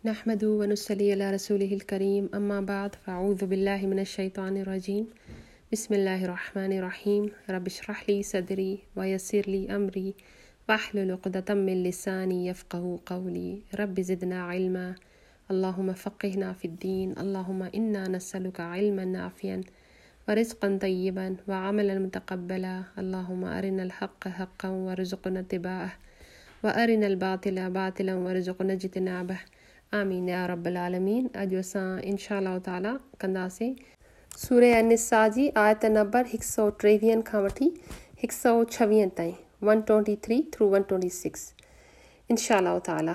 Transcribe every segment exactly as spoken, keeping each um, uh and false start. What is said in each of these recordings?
नहमदु व नुसल्ली अला रसूलिहिल करीम अम्मा बाद फ़अऊज़ु बिल्लाहि मिनश शैतानिर रजीम बिस्मिल्लाहिर रहमानिर रहीम रब्बि इश्रह ली सदरी व यस्सिर ली अमरी वहलुल उक़दतम मिन लिसानी यफ़क़हू क़ौली रब्बि ज़िदना इल्मा अल्लाहुम्मा फ़क़्हिना फ़िद्दीन अल्लाहुम्मा इन्ना नस्अलुका इल्मन नाफ़िअन व रिज़्क़न तय्यिबन व अमलन मुतक़ब्बला अल्लाहुम्मा अरिनल हक़्क़ हक़्क़न वरज़ुक़ना इत्तिबाअह व अरिनल बातिला बातिलन वरज़ुक़ना इज्तिनाबह आमीन या रब्बल आलमीन। अॼु असां इंशा अल्लाह ताला कंदासीं सूरह अन-निसा जी आयत नंबर हिकु सौ टेवीह खां वठी हिकु सौ छवीह ताईं one twenty three through one twenty six इंशा अल्लाह ताला।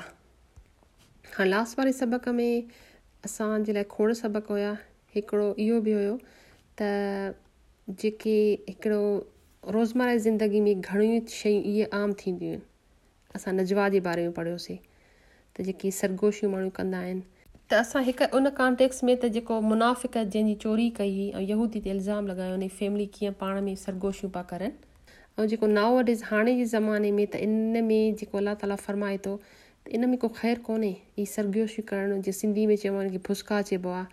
हाँ, लास्ट वारे सबक़ में असांजे लाइ खोड़ सबक़ हुया। हिकिड़ो इहो बि हुयो त जेके हिकिड़ो रोज़मर्रा जी ज़िंदगी में घणियूं शयूं इहे आम थींदियूं आहिनि। असां नजवा जे बारे में पढ़ियोसीं त जेकी सरगोशियूं माण्हू कंदा आहिनि त असां हिकु उन कॉन्टेक्स्ट में त जेको मुनाफ़िक़ जंहिंजी चोरी कई हुई ऐं यहूदी ते इल्ज़ाम लॻायो उन फैमिली कीअं पाण में सरगोशियूं पिया करनि ऐं जेको नाउ अडेज़ हाणे जे ज़माने में त इन में जेको अल्लाह ताला फरमाए थो त इन में को ख़ैरु कोन्हे। ही सरगोशियूं करणु जे सिंधी में चइबो आहे की फुसका चइबो आहे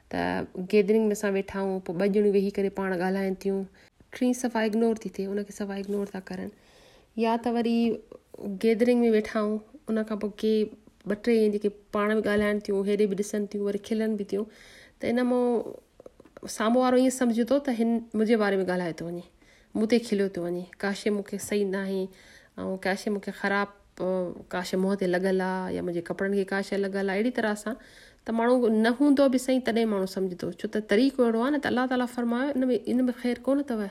त गैदरिंग में असां वेठा आहियूं पोइ ॿ ॼणियूं वेही करे पाण ॻाल्हाइनि थियूं, टी सफ़ा इग्नोर थी थिए, उनखे सफ़ा इग्नोर था करनि। या त वरी गैदरिंग में वेठा आहियूं उन खां पोइ के ॿ टे जेके पाण में ॻाल्हाइनि थियूं हेॾे बि ॾिसनि थियूं वरी खिलनि बि थियूं त इन मां साम्हूं वारो ईअं सम्झे थो त हिन मुंहिंजे बारे में ॻाल्हाए थो वञे, मूं ते खिलियो थो वञे, का शइ मूंखे सही न आहे ऐं का शइ मूंखे ख़राबु का शइ मुंहं ते लॻल आहे या मुंहिंजे कपिड़नि खे का शइ लॻल आहे। अहिड़ी तरह सां त माण्हू न हूंदो बि सही तॾहिं माण्हू सम्झे थो, छो त तरीक़ो अहिड़ो आहे न त अल्लाह ताला फरमायो इन में इन में ख़ैरु कोन अथव,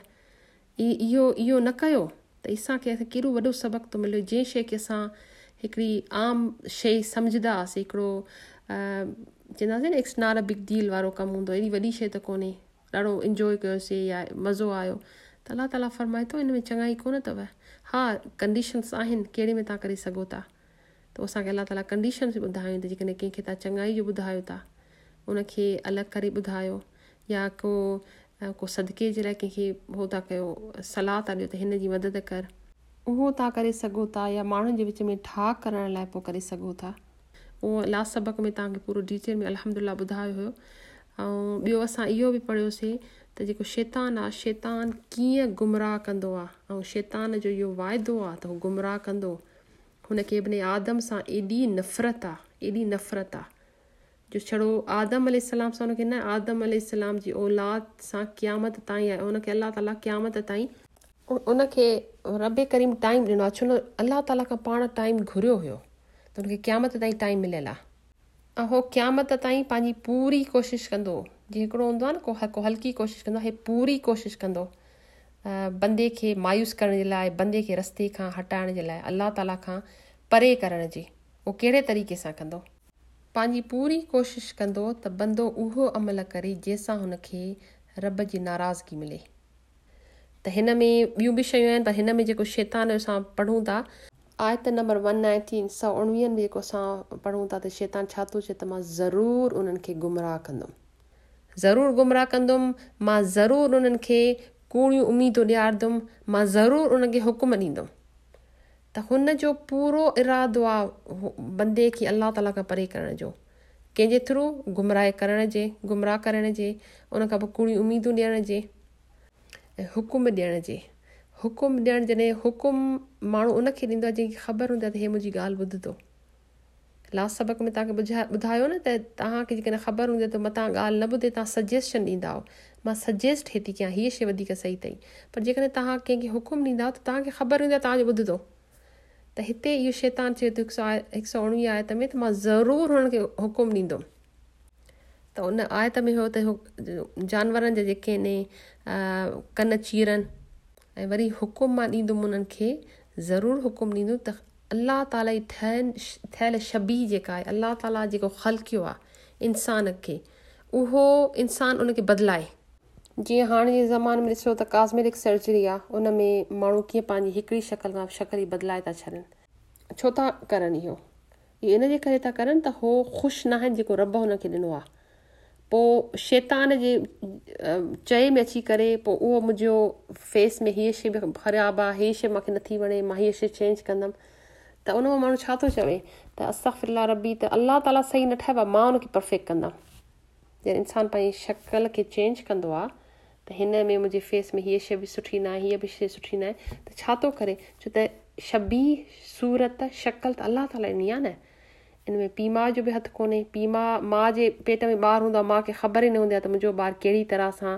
इहो इहो न कयो त असांखे केॾो वॾो सबक़ु थो मिले। जंहिं शइ खे असां हिकिड़ी आम शइ सम्झंदा हुआसीं, हिकिड़ो चवंदासीं न it's not a big deal वारो कमु हूंदो, एॾी वॾी शइ त कोन्हे, ॾाढो इंजॉय कयोसीं या मज़ो आयो त अल्लाह ताला फरमाए थो इन में चङाई कोन अथव। हा, कंडीशन्स आहिनि कहिड़े में तव्हां करे सघो था, त असांखे अल्लाह ताला कंडीशन्स ॿुधायूं त जेकॾहिं कंहिंखे तव्हां चङाई जो ॿुधायो था उनखे अलॻि करे ॿुधायो या को को सदके जे लाइ कंहिंखे उहो था कयो सलाह था ॾियो त हिन जी मदद कर, उहो तव्हां करे सघो था या माण्हुनि जे विच में ठाक करण लाइ पोइ करे सघो था। उहो लास्ट सबक़ में तव्हांखे पूरो डिटेल में अल्हम्दुलिल्लाह ॿुधायो हुयो। ऐं ॿियो असां इहो बि पढ़ियोसीं त जेको शैतान आहे शैतान कीअं गुमराह कंदो आहे ऐं शैतान जो इहो वाइदो आहे त उहो गुमराह कंदो। हुनखे इब्ने आदम सां एॾी नफ़रत आहे एॾी नफ़रत आहे जो छड़ो आदम अलैहिस्सलाम सां हुनखे न, आदम अलैहिस्सलाम जी औलाद सां क़यामत ताईं आहे। हुनखे अल्लाह ताला क़यामत ताईं उनखे रब करीम टाइम ॾिनो आहे, छो न अल्लाह ताला खां पाण टाइम घुरियो हुयो त हुनखे क़यामत ताईं टाइम मिलियल आहे ऐं उहो क़यामत ताईं पंहिंजी पूरी कोशिशि कंदो। जीअं हिकिड़ो हूंदो आहे न को को हल्की कोशिशि कंदो, हे पूरी कोशिशि कंदो बंदे खे मायूस करण जे लाइ, बंदे खे रस्ते खां हटाइण जे लाइ, अल्लाह ताला खां परे करण जी। उहो कहिड़े तरीक़े सां कंदो, पंहिंजी पूरी कोशिशि कंदो त बंदो उहो अमल करे जंहिंसां हुनखे रब जी नाराज़गी मिले। त हिन में ॿियूं बि शयूं आहिनि पर हिन में जेको शैतान जो असां पढ़ूं था आयत नंबर वन नाइनटीन सौ उणिवीह में जेको असां पढ़ूं था त शैतान छा थो चए त मां ज़रूरु उन्हनि खे गुमराह कंदुमि, ज़रूरु गुमराह कंदुमि, मां ज़रूरु उन्हनि खे कूड़ियूं उमीदूं ॾियारींदुमि, मां ज़रूरु उन्हनि खे हुकुम ॾींदुमि। त हुन जो पूरो इरादो आहे बंदे खे अल्लाह ताला खां परे करण जो, कंहिंजे थ्रू गुमराह करण जे गुमराह करण जे, उन खां पोइ कूड़ियूं उमीदूं ॾियण जे ऐं हुकुम ॾियण जे। हुकुम ॾियणु जॾहिं हुकुम माण्हू उनखे ॾींदो आहे जंहिंखे ख़बर हूंदी आहे त हे मुंहिंजी ॻाल्हि ॿुधंदो। लास्ट सबक़ में तव्हांखे ॿुधाए ॿुधायो न त तव्हांखे जेकॾहिं ख़बर हूंदी आहे त मतां ॻाल्हि न ॿुधे तव्हां सजेशन ॾींदा हो, मां सजेस्ट हे थी कयां हीअ शइ वधीक सही अथई, पर जेकॾहिं तव्हां कंहिंखे हुकुम ॾींदा त तव्हांखे ख़बर हूंदी आहे तव्हांजो ॿुधंदो। त हिते इहो शैतान चए थो हिकु सौ हिकु सौ उणिवीह आयत में त मां ज़रूरु हुननि खे हुकुम ॾींदुमि। त उन आयत में हो त जानवरनि जा जेके आहिनि कन चीरनि ऐं वरी हुकुम मां ॾींदुमि उन्हनि खे, ज़रूरु हुकुम ॾींदुमि त अल्लाह ताला जी ठहियल ठहियल शबी जेका आहे, अल्लाह ताला जेको ख़ल्क़ियो आहे इंसान खे, उहो इंसान उनखे बदिलाए। जीअं हाणे जे ज़माने में ॾिसो त कॉस्मेटिक सर्जरी आहे, उन में माण्हू कीअं पंहिंजी हिकिड़ी शक्ल खां शक्ल ई बदिलाए था छॾनि। छो था करनि इहो? इहो इन जे करे था करनि त हो ख़ुशि न आहिनि जेको रब हुनखे ॾिनो आहे। पोइ शैतान जे चए में अची करे पोइ उहो मुंहिंजो फेस में हीअ शइ बि ख़राबु आहे, हीअ शइ मूंखे नथी वणे, मां हीअ शइ चेंज कंदमि। त उन मां माण्हू छा थो चवे त अस्तग़फिरुल्लाह रब्बी त अलाह ताला सही न ठाहियो आहे, मां उनखे परफेक्ट कंदमि। जॾहिं इंसानु पंहिंजी शक्ल खे चेंज कंदो आहे त हिन में मुंहिंजे फेस में हीअ शइ बि सुठी न आहे, हीअ बि शइ सुठी न आहे, त छा थो करे? छो त शबी सूरत शक्ल त अलाह ताला ॾिनी आहे न। इन में पीउ माउ जो बि हथु कोन्हे। पीउ माउ माउ जे पेट में ॿारु हूंदो आहे, माउ खे ख़बर ई न हूंदी आहे त मुंहिंजो ॿारु कहिड़ी तरह सां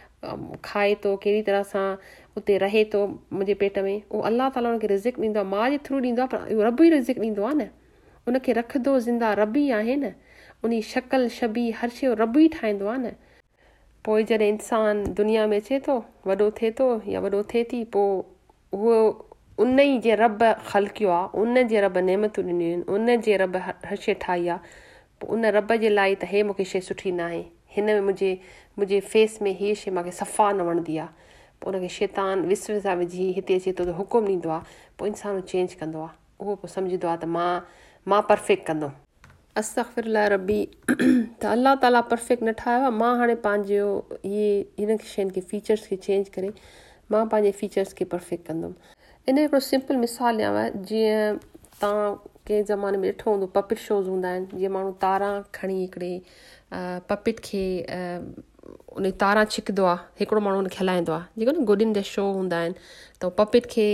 खाए थो, कहिड़ी तरह सां उते रहे थो मुंहिंजे पेट में। उहो अलाह ताला हुनखे रिज़िक ॾींदो आहे, माउ जे थ्रू ॾींदो आहे, पर रब ई रिज़िक ॾींदो आहे न। उनखे रखंदो ज़िंदा रब ई आहे न। उन शक्ल शबी हर शइ रब ई ठाहींदो आहे न। पोइ जॾहिं इंसानु दुनिया में अचे थो, वॾो थिए थो या वॾो थिए थी, पोइ उहो उन ई जे रब ख़लकियो आहे, उन जे रब नेमतूं ॾिनियूं आहिनि, उन जे रब हर शइ ठाही आहे, पोइ उन रब जे लाइ त हे मूंखे शइ सुठी न आहे, हिन में मुंहिंजे मुंहिंजे फेस में हीअ शइ मूंखे सफ़ा न वणंदी आहे, पोइ उनखे शैतान विसवसा विझी हिते अचे थो त हुकुम ॾींदो आहे, पोइ इंसानु चेंज कंदो आहे। उहो पोइ सम्झंदो आहे त मां मां परफेक्ट कंदुमि। अस्तग़फिरुल्लाह रब्बी त अलाह ताला परफेक्ट न ठाहियो आहे, मां हाणे पंहिंजो इहे हिन शयुनि खे फीचर्स खे चेंज करे मां पंहिंजे फीचर्स खे परफेक्ट कंदुमि। इन हिकिड़ो सिंपल मिसाल ॾियांव, जीअं तव्हां कंहिं ज़माने में ॾिठो हूंदो पपिट शोज़ हूंदा आहिनि, जीअं माण्हू तारा खणी हिकिड़े पपिट खे उन तारा छिकंदो आहे, हिकिड़ो माण्हू हुनखे हलाईंदो आहे, जेको न गुॾियुनि जा शो हूंदा आहिनि, त पपिट खे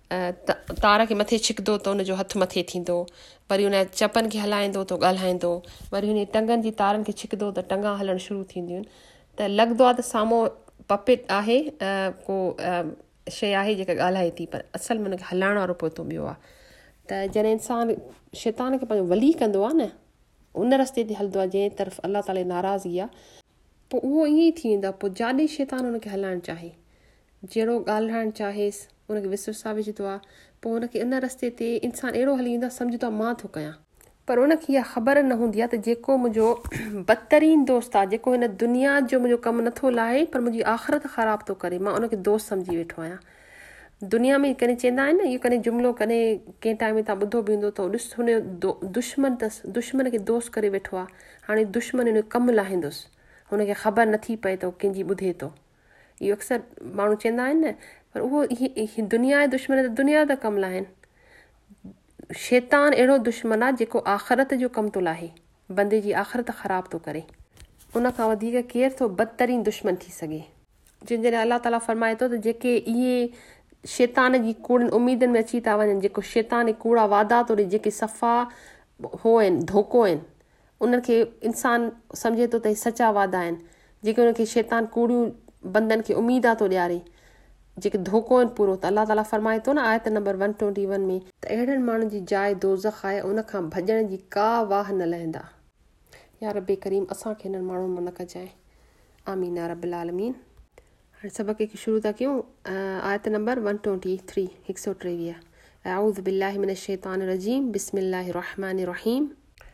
तार खे मथे छिकंदो त उनजो हथु मथे थींदो, वरी उन चपनि खे हलाईंदो त ॻाल्हाईंदो, वरी हुन टंगनि जी तारनि खे छिकंदो त टंगा हलणु शुरू थींदियूं आहिनि। त लॻंदो आहे त साम्हूं पपिट आहे, को शइ आहे जेका ॻाल्हाए थी, पर असल में हुनखे हलाइण वारो पहुतो ॿियो आहे। त जॾहिं इंसानु शैतान खे पंहिंजो वली कंदो आहे न, उन रस्ते ते हलंदो आहे जंहिं तरफ़ अलाह ताला जी नाराज़गी आहे, पोइ उहो ईअं ई थी वेंदो आहे। पोइ जाॾे शैतान हुनखे हलाइणु चाहे, जहिड़ो ॻाल्हाइणु चाहेसि उनखे विसवसा विझंदो आहे, पोइ हुनखे इन रस्ते ते इंसानु अहिड़ो हली वेंदो आहे, सम्झंदो आहे मां थो कयां, पर उनखे इहा ख़बर न हूंदी आहे त जेको मुंहिंजो बदतरीन दोस्त आहे, जेको हिन दुनिया जो मुंहिंजो कमु नथो लाहे पर मुंहिंजी आख़िरत ख़राबु थो करे, मां उनखे दोस्त सम्झी वेठो आहियां। दुनिया में कॾहिं चवंदा आहिनि न, इहो कॾहिं जुमिलो कॾहिं कंहिं टाइम में तव्हां ॿुधो बि हूंदो, त ॾिस हुन जो दुश्मन अथसि, दुश्मन खे दोस्त करे वेठो आहे, हाणे दुश्मन हिन जो कमु लाहींदुसि, हुनखे ख़बर नथी पए त कंहिंजी ॿुधे थो। इहो अक्सर माण्हू चवंदा आहिनि न, पर उहो दुनिया जे दुश्मन त दुनिया था कमु लाहिनि। शैतान अहिड़ो दुश्मन आहे जेको आख़िरत जो कमु थो लाहे, बंदे जी आख़िरत ख़राबु थो करे। उन खां वधीक केरु थो बदतरीन दुश्मन थी सघे। जिन जॾहिं अलाह ताला फरमाए थो त जेके इहे शैतान जी कूड़नि उमीदनि में अची था वञनि, जेको शैतान कूड़ा वादा थो ॾे, जेके सफ़ा हो आहिनि, धोखो आहिनि, उनखे इंसानु सम्झे थो त इहे सचा वादा आहिनि, जेके उनखे शैतान कूड़ियूं बंदनि खे उमीदा थो ॾियारे, जेके धोखो आहिनि पूरो। त अलाह ताला फरमाए थो न आयत नंबर वन ट्वेंटी वन में त अहिड़नि माण्हुनि जी जाइ दोज़ख आहे, उनखां भॼण जी का वाह न लहंदा। या रब्बे करीम असांखे हिननि माण्हुनि मां न कजाए, आमीन या रब्बिल आलमीन। हाणे सबक़ खे शुरू था कयूं। आयत नंबर वन ट्वेंटी थ्री हिकु सौ टेवीह। अऊज़ु बिल्लाहि मिनश शैतानिर रजीम, बिस्मिल्लाहिर रहमानिर रहीम।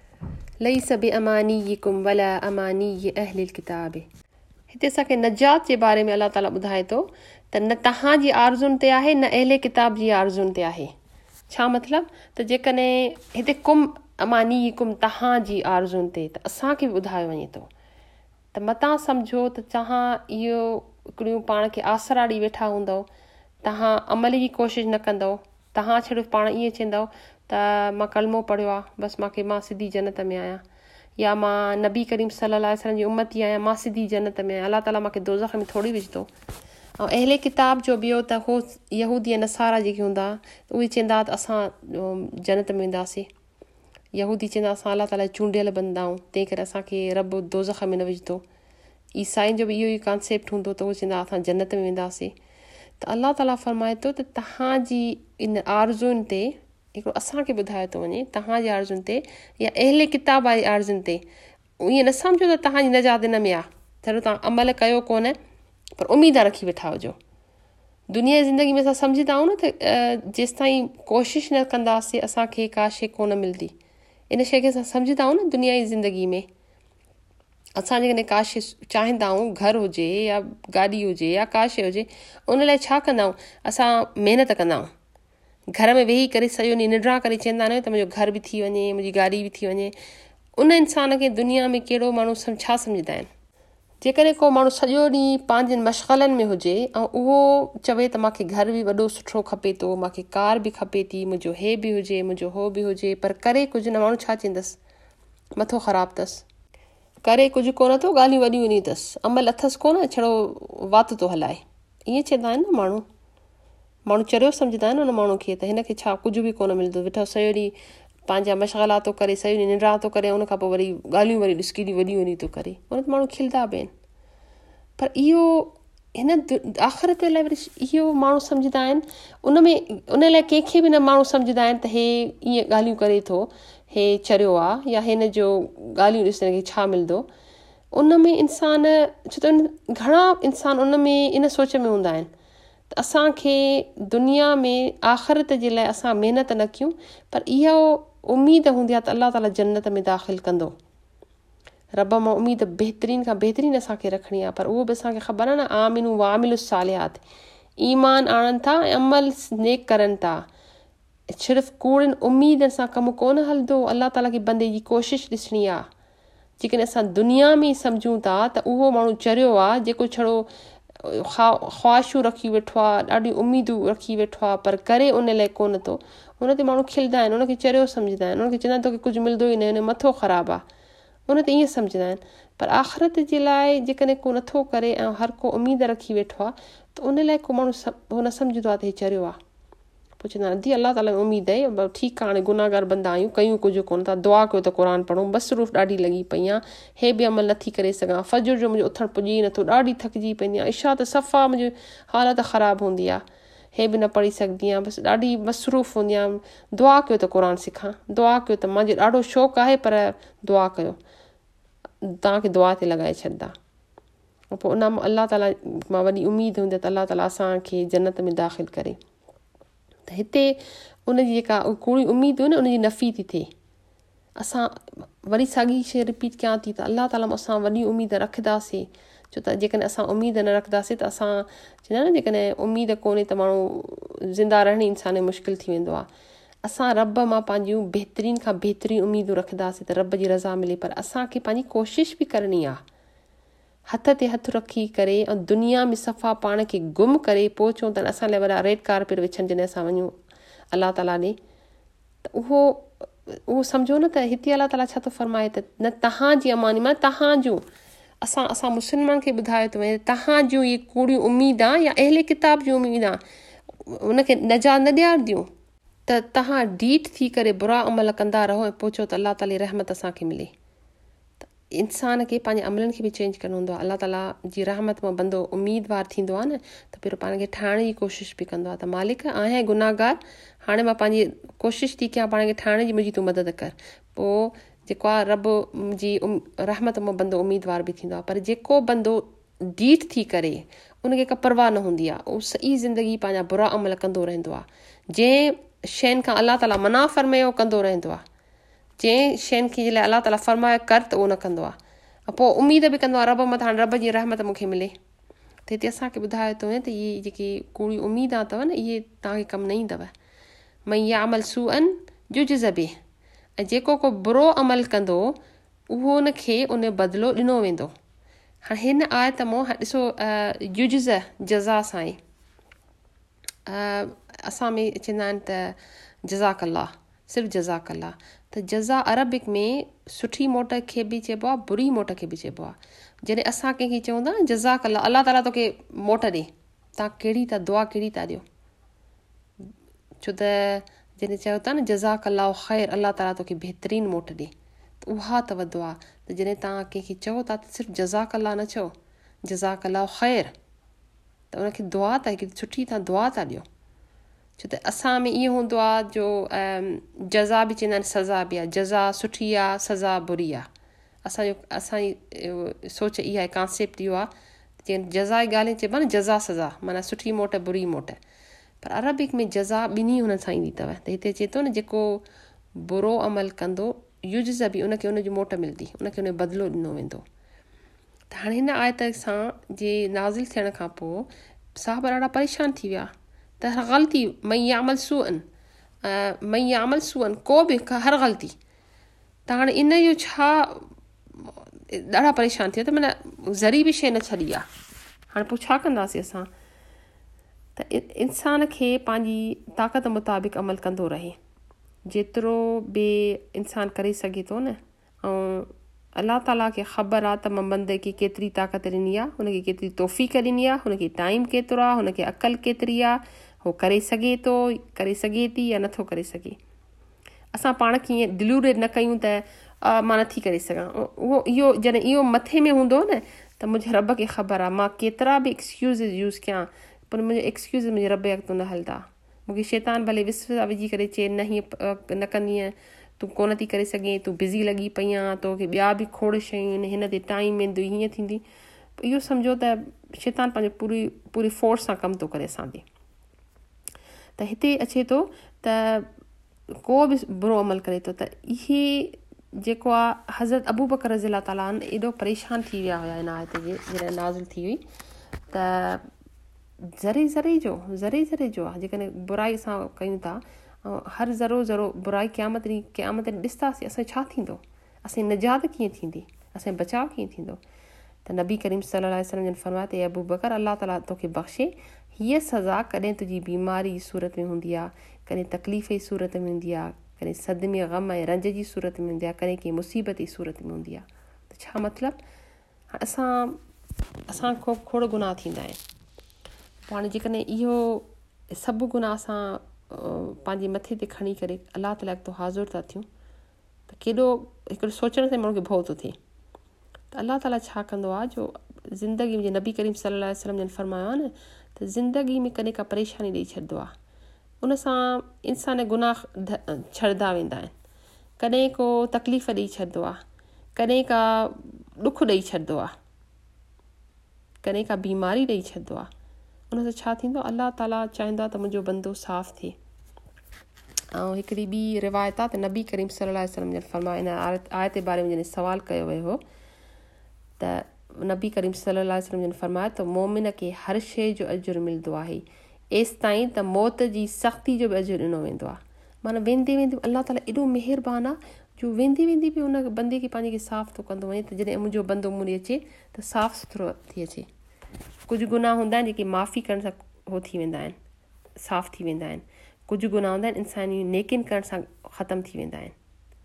लैस बिअमानियकुम वला अमानिय अहलिल किताब। हिते असांखे नजात जे बारे में अलाह ताला ॿुधाए थो त न तव्हांजी आरज़ुनि ते आहे, न अहले किताब जी आरज़ुनि ते आहे। छा मतिलबु? त जेकॾहिं हिते कुम अमानी कुम तव्हांजी आरज़ुनि ते, त असांखे बि ॿुधायो वञे थो त मतां सम्झो त तव्हां इहो हिकिड़ियूं पाण खे आसरा ॾेई वेठा हूंदव, तव्हां अमल जी कोशिशि न कंदव, तव्हां छड़ो पाण ईअं चवंदव त मां कलमो पढ़ियो आहे, बसि मूंखे मां सिधी जन्नत में आहियां, या मां नबी करीम सल्लल्लाहु अलैहि वसल्लम जी उम्मती आहियां, मां सिधी जन्नत में आहियां, अलाह ताला मूंखे दोज़ख में थोरी विझंदो। ऐं अहले किताब जो ॿियो त हो यहूदी ऐं नसारा जेके हूंदा, उहे चवंदा त असां जन्नत में वेंदासीं। यहूदी चवंदा असां अलाह ताला चूंडियल बंदा आहियूं, तंहिं करे असांखे रब दोज़ख में न विझंदो। ईसाइन जो बि इहो ई कॉन्सेप्ट हूंदो, त उहे चवंदा असां जन्नत में वेंदासीं। त अलाह ताला फरमाए थो त तव्हांजी इन आरज़ुनि ते, हिकिड़ो असांखे ॿुधायो थो वञे, तव्हांजी आरज़ुनि ते या अहले किताब वारी आरज़ुनि ते, ईअं न सम्झो त तव्हांजी नजात इन में आहे, छड़ो तव्हां अमल कयो कोन पर उमेद रखी वेठा हुजो। दुनिया जी ज़िंदगी में असां सम्झंदा आहियूं न त जेसि ताईं कोशिशि न कंदासीं असांखे का शइ कोन मिलंदी। इन शइ खे असां सम्झंदा आहियूं न, दुनिया जी ज़िंदगी में असां जेकॾहिं का शइ चाहींदा आहियूं, घर हुजे या गाॾी हुजे या का शइ हुजे, उन लाइ छा कंदा आहियूं? असां महिनत कंदा आहियूं, घर में वेही करे सॼो ॾींहुं निंड्रा करे चवंदा आहियूं त मुंहिंजो घर बि थी वञे, मुंहिंजी गाॾी बि थी वञे। उन इंसान खे दुनिया में कहिड़ो माण्हू छा सम्झंदा आहिनि? जेकॾहिं को माण्हू सॼो ॾींहुं पंहिंजनि मशग़लनि में हुजे ऐं उहो चवे त मूंखे घर बि वॾो सुठो खपे थो, मूंखे कार बि खपे थी, मुंहिंजो हे बि हुजे, मुंहिंजो हो बि हुजे, पर करे कुझु न, माण्हू छा चवंदसि, मथो ख़राबु अथसि, करे कुझु कोन थो, ॻाल्हियूं वॾियूं वॾियूं अथसि, अमल अथसि कोन, छड़ो वात थो हलाए, ईअं चवंदा आहिनि न माण्हू। माण्हू चरियो सम्झंदा आहिनि उन माण्हू खे, त हिनखे छा कुझु बि कोन मिलंदो, वेठो सॼो ॾींहुं पंहिंजा मशग़ला थो करे, सॼो ॾींहुं निंड्रा थो करे, उन खां पोइ वरी ॻाल्हियूं वरी ॾिस केॾियूं वॾियूं वॾियूं थो करे, उन ते माण्हू खिलंदा बि आहिनि। पर इहो हिन आख़िरत लाइ वरी इहो माण्हू सम्झंदा आहिनि, उन में उन लाइ कंहिंखे बि न माण्हू सम्झंदा आहिनि त हे ईअं ॻाल्हियूं करे थो, हे चरियो आहे, या हिन जो ॻाल्हियूं ॾिस हिनखे छा मिलंदो। उन में इंसान, छो त घणा इंसान उन में इन सोच में हूंदा आहिनि त असांखे दुनिया में आख़िरत जे लाइ असां महिनत न कयूं, पर इहा उमेद हूंदी आहे त अलाह ताला जन्नत में दाख़िल कंदो। रब मां उमेद बहितरीन खां बहितरीन असांखे रखणी आहे, पर उहो बि असांखे ख़बर आहे न, आमिनू वामिलु सालिहात, ईमान आणनि था ऐं अमल नेक करनि था। सिर्फ़ु कूड़नि उमेदनि सां कमु कोन हलंदो, अलाह ताला खे बंदे जी कोशिशि ॾिसणी आहे। जेकॾहिं असां दुनिया में सम्झूं था त उहो माण्हू चरियो आहे जेको छड़ो ख़्वा ख़्वाहिशूं रखी वेठो आहे, ॾाढी उमेदूं रखी वेठो आहे, पर करे उन लाइ कोन थो, उन ते माण्हू खिलंदा आहिनि, उनखे चरियो सम्झंदा आहिनि, उनखे चवंदा आहिनि तोखे कुझु मिलंदो ई न, उन मथो ख़राबु आहे, उन ते ईअं सम्झंदा आहिनि। पर आख़िरत जे लाइ जेकॾहिं को नथो करे ऐं हर को उमेद रखी वेठो आहे, त उन लाइ को माण्हू उहो न सम्झंदो आहे त हे चरियो आहे। पोइ चवंदा आहिनि दी अलाह ताला में उमेद आहे, ठीकु आहे, हाणे गुनाहगार बंदा आहियूं, कयूं कुझु कोन था, दुआ कयो त क़ुर पढ़ूं, मसरूफ़ ॾाढी लॻी पई आहे, हे बि अमल नथी करे सघां, फजर जो मुंहिंजो उथणु पुॼे ई नथो, ॾाढी थकिजी पवंदी आहे, इशा त सफ़ा मुंहिंजी हालत ख़राबु हूंदी आहे, हे बि न पढ़ी सघंदी आहियां, बसि ॾाढी मसरूफ़ हूंदी आहियां, दुआ कयो त क़ुर सिखां, दुआ कयो त मुंहिंजो ॾाढो शौक़ु आहे, पर दुआ कयो, तव्हांखे दुआ ते लॻाए छॾंदा। पोइ उन मां अलाह ताला मां वॾी उमेद हूंदी आहे त अलाह ताला असांखे जन्नत में दाख़िल करे। त हिते उनजी जेका कूड़ी उमेद हुई न, उनजी नफ़ी थी थिए। असां वरी साॻी शइ रिपीट कयां थी त अलाह ताला असां वॾी उमेद रखंदासीं, छो त जेकॾहिं असां उमेद न रखंदासीं त असां चवंदा आहिनि न, जेकॾहिं उमेद कोन्हे त माण्हू ज़िंदा रहण इंसान जो मुश्किल थी वेंदो आहे। असां रब मां पंहिंजूं बहितरीन खां बहितरीन उमेदूं रखंदासीं त रब जी रज़ा मिले, पर असांखे पंहिंजी कोशिशि बि करणी आहे, हथ ते हथु रखी करे ऐं दुनिया में सफ़ा पाण खे गुम करे पोइ चऊं त असां लाइ वॾा रेड कारपेट विछनि जॾहिं असां वञूं अलाह ताला ॾे, त उहो उहो सम्झो न त हिते अलाह ताला छा थो फरमाए त न तव्हांजी अमानी, मां तव्हांजूं, असां असां मुस्लमान खे ॿुधायो थो वञे तव्हांजूं इहे कूड़ियूं उमेद आहे या अहले किताब जूं उमेद आहे, उनखे नजात न ॾियारदियूं त तव्हां डीठ थी करे बुरा अमल कंदा रहो ऐं पोइ चओ त अलाह ताला रहमत असांखे मिले। त इंसान खे पंहिंजे अमलनि खे बि चेंज करणो हूंदो आहे। अलाह ताला जी रहमत मां बंदो उमेदवार थींदो आहे न, त पहिरियों पाण खे ठाहिण जी कोशिशि बि कंदो आहे त मालिक आहियां गुनाहगार, हाणे मां पंहिंजी कोशिशि थी कयां पाण खे ठाहिण जी, मुंहिंजी तूं मदद कर। पोइ जेको आहे रब जी रहमत मां बंदो उमेदवार बि थींदो आहे। पर जेको बंदो डीठ थी करे, उनखे का परवाह न हूंदी आहे, उहो सॼी ज़िंदगी पंहिंजा बुरा अमल कंदो रहंदो आहे, जंहिं शयुनि खां अलाह ताला मना फरमायो कंदो रहंदो आहे, जंहिं शयुनि खे जे लाइ अलाह ताला फरमायो कर त उहो न कंदो आहे, पोइ उमेद बि कंदो आहे रब मथां हाणे रब जी रहमत मूंखे मिले। त हिते असांखे ॿुधायो थो वञे त इहे जेकी कूड़ी उमेद अथव न, इहे तव्हांखे कमु न ईंदव। मई या अमल सूअन जुज़ बि, ऐं जेको को बुरो अमल कंदो उहो उनखे उन बदिलो ॾिनो वेंदो। हाणे हिन आयत मां ॾिसो जुज़ जज़ा सां आहे, असां में चवंदा आहिनि त जज़ाक अल्लाह, सिर्फ़ु जज़ाक अल्लाह। त जज़ा अरबिक में सुठी मोट खे बि चइबो आहे, बुरी मोट खे बि चइबो आहे। जॾहिं असां कंहिंखे चऊं था जज़ाक अल्लाह, अलाह ताला तोखे मोट ॾे, तव्हां कहिड़ी था दुआ कहिड़ी था ॾियो, छो त जॾहिं चयो था न जज़ाक अल्लाह ख़ैर, अलाह ताला तोखे बहितरीन मोट ॾे, त उहा अथव दुआ। त जॾहिं तव्हां कंहिंखे चओ था त सिर्फ़ु जज़ाक अल्लाह न चओ, जज़ाक अल्लाह ख़ैर, त उनखे दुआ था, हिकिड़ी सुठी तव्हां दुआ था ॾियो। छो त असां में इहो हूंदो आहे जो जज़ा बि चवंदा आहिनि, सज़ा बि आहे, जज़ा सुठी आहे, सज़ा बुरी आहे। असांजो असांजी सोच इहा आहे, कॉन्सेप्ट इहो आहे, जीअं जज़ा जी ॻाल्हि चइबो आहे न, जज़ा सज़ा माना सुठी मोट बुरी मोट, पर अरबिक में जज़ा ॿिन्ही हुन सां ईंदी अथव। त हिते चए थो न जेको बुरो अमल कंदो युज़ बि, उनखे उनजी मोट मिलंदी, उनखे उन बदिलो ॾिनो वेंदो। त हाणे हिन आयत सां जे नाज़िल थियण खां पोइ साहब ॾाढा परेशान थी विया त हर ग़लती मई या अमल सूअन, मई या अमल सूअन, को बि हर ग़लती, त हाणे इन जो छा ॾाढा परेशान थी विया त माना ज़री बि शइ न छॾी आहे। हाणे पोइ छा कंदासीं असां? त इंसान खे पंहिंजी ताक़त मुताबिक़ अमल कंदो रहे, जेतिरो बि इंसानु करे सघे थो न। ऐं अलाह ताला खे ख़बर आहे त मां बंदे खे केतिरी ताक़त ॾिनी आहे, हुनखे केतिरी तौफ़ीक़ ॾिनी आहे, हुनखे टाइम केतिरो आहे, हुनखे अक़ल केतिरी आहे, उहो करे सघे थो करे सघे थी या नथो करे सघे। असां पाण खे ईअं डिल्यूडेड न कयूं त मां नथी करे सघां। उहो इहो जॾहिं इहो मथे में हूंदो न त मुंहिंजे रब खे ख़बर आहे मां केतिरा बि एक्सक्यूज़ यूज़ कयां, पर मुंहिंजो एक्सक्यूज़ मुंहिंजे रब जे अॻितो न हलंदा। मूंखे शैतान भले विस्वसा विझी करे चए न हीअं न कंदीअ, तूं कोन थी करे सघे, तूं बिज़ी लॻी पई आहीं, तोखे ॿिया बि खोड़ शयूं आहिनि, हिन ते टाइम वेंदो, हीअं थींदी। इहो सम्झो त शैतान पंहिंजो पूरी पूरी फोर्स सां कमु थो करे असांखे। त हिते अचे थो त को बि बुरो अमल करे थो त इहे जेको आहे हज़रत अबू बकर रज़ी अल्लाह ताला अन्हु एॾो परेशान थी विया हुया हिन आयत जे जॾहिं नाज़िल थी हुई त ज़रे ज़रे जो ज़रे ज़रे जो आहे जेकॾहिं बुराई असां कयूं था ऐं हर ज़रो ज़रो बुराई क़यामत ॾींहुं क़यामत ॾींहुं ॾिसंदासीं असां छा थींदो, असांजी निजात कीअं थींदी, असांजो बचाव कीअं थींदो। त नबी करीम सल्लल्लाहु अलैहि वसल्लम जन फरमाया त अबू बकर अल्लाह ताला तोखे बख़्शे, हीअ सज़ा कॾहिं तुंहिंजी बीमारी जी सूरत में हूंदी आहे, कॾहिं तकलीफ़ जी सूरत में हूंदी आहे, कॾहिं सदमे ग़म ऐं रंज जी सूरत में हूंदी आहे, कॾहिं कंहिं मुसीबत जी सूरत में हूंदी आहे। त छा मतिलबु असां असां खो खोड़ गुनाह थींदा आहिनि। पाण जेकॾहिं इहो सभु गुनाह असां पंहिंजे मथे ते खणी करे अलाह ताला तो हाज़ुर था थियूं त केॾो हिकिड़ो सोचण ते माण्हू खे भउ थो थिए। त अलाह ताला छा कंदो आहे जो ज़िंदगी में नबी करीम सल्लल्लाहु अलैहि वसल्लम जन फरमायो आहे न त ज़िंदगी में कॾहिं का परेशानी ॾेई छॾींदो आहे, उन सां इंसान गुनाह छॾंदा वेंदा आहिनि। कॾहिं को तकलीफ़ ॾेई छॾंदो आहे, कॾहिं का ॾुख ॾेई छॾंदो आहे, कॾहिं का बीमारी ॾेई छॾंदो आहे। उन सां छा थींदो, अलाह ताला चाहींदो आहे त मुंहिंजो बंदो साफ़ थिए। ऐं हिकिड़ी ॿी रिवायत आहे त नबी करीम सल्लल्लाहु अलैहि वसल्लम जन फरमाया इन आयत जे बारे में जॾहिं सवाल कयो वियो हो त नबी करीम सल्लल्लाहु अलैहि वसल्लम जन फरमाया त मोमिन खे हर शइ जो अजुर मिलंदो आहे एसि ताईं त मौत जी सख़्ती जो बि अजुर ॾिनो वेंदो आहे। माना वेंदे वेंदे अलाह ताला एॾो महिरबान आहे जो वेंदे वेंदे बि उन बंदे खे पंहिंजे खे साफ़ थो कंदो वञे त जॾहिं मुंहिंजो बंदो मूं ॾे अचे त साफ़ सुथरो थी अचे। कुझु गुनाह हूंदा आहिनि जेके माफ़ी करण सां हो थी वेंदा आहिनि, साफ़ थी वेंदा आहिनि। कुझु गुनाह हूंदा आहिनि इंसानी नेकिन करण सां ख़तमु थी वेंदा आहिनि।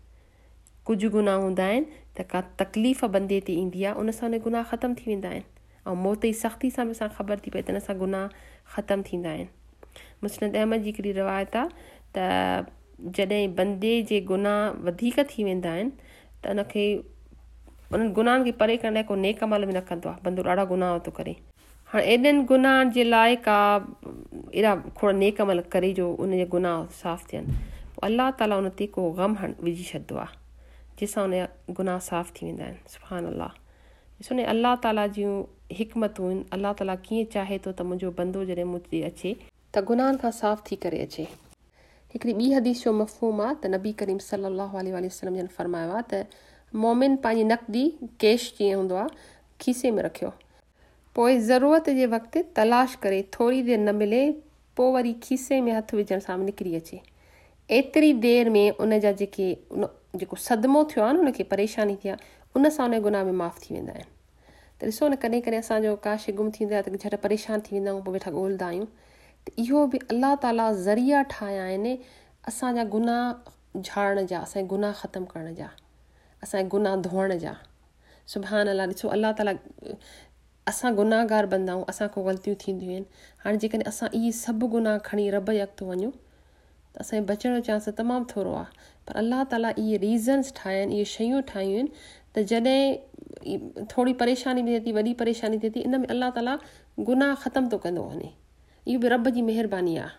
कुझु गुनाह हूंदा आहिनि त का तकलीफ़ बंदे ते ईंदी आहे उन सां उन गुनाह ख़तमु थी वेंदा आहिनि ऐं मौत जी सख़्ती सां बि असां ख़बर थी पए त इन सां गुनाह ख़तमु थींदा आहिनि। मुस्नद अहमद जी हिकिड़ी रिवायत आहे त जॾहिं बंदे जे गुनाह वधीक थी वेंदा आहिनि त उनखे उन्हनि गुनाहनि खे परे करण लाइ को नेक अमल बि न कंदो आहे, बंदो ॾाढा गुनाह थो करे। हाणे एॾनि गुनाहनि जे लाइ का अहिड़ा खोड़ नेक अमल करे जो उनजे गुनाह साफ़ थियनि, पोइ अलाह ताला उन ते को ग़म हण विझी छॾंदो आहे जंहिंसां उन जा गुनाह साफ़ थी वेंदा आहिनि। सुभान अल्लाह, ॾिसो न अलाह ताला जूं हिकमतूं आहिनि। अलाह ताला कीअं चाहे थो त मुंहिंजो बंदो जॾहिं मूं ते अचे त गुनाहनि खां साफ़ थी करे अचे। हिकिड़ी ॿी हदीस जो मफ़हूम आहे त नबी करीम सल्लल्लाहु अलैहि वसल्लम जन फरमायो आहे त मोमिन पंहिंजी नक़दी कैश जीअं हूंदो आहे खीसे में रखियो, पोइ ज़रूरत जे वक़्तु तलाश करे थोरी देरि न मिले पोइ वरी खीसे में हथु विझण सां निकिरी अचे। एतिरी देरि में उन जा जेके उन जेको सदमो थियो आहे न उनखे परेशानी थी आहे उन सां उन गुनाह में माफ़ थी वेंदा आहिनि। त ॾिसो न कॾहिं कॾहिं असांजो का शइ गुम थींदी आहे त झटि परेशान थी वेंदा आहियूं, पोइ वेठा ॻोल्हंदा आहियूं। त इहो बि अलाह ताला ज़रिया ठाहिया आहिनि असांजा गुनाह झाड़ण जा, असांजा गुनाह ख़तमु करण जा, असांजा गुनाह धोअण जा। सुभान अल्लाह, ॾिसो अलाह ताला असां गुनाहगार बंदा आहियूं, असांखां ग़लतियूं थींदियूं आहिनि। हाणे जेकॾहिं असां इहे सभु गुनाह खणी रब जे अॻिते वञूं त असांजे बचण जो चांस तमामु थोरो आहे। पर अलाह ताला इहे रीज़न्स ठाहिया आहिनि, इहे शयूं ठाहियूं आहिनि त जॾहिं थोरी परेशानी बि थिए थी, वॾी परेशानी थिए थी, इन में अलाह ताला गुनाह ख़तमु थो कंदो वञे। इहो बि रब जी महिरबानी आहे।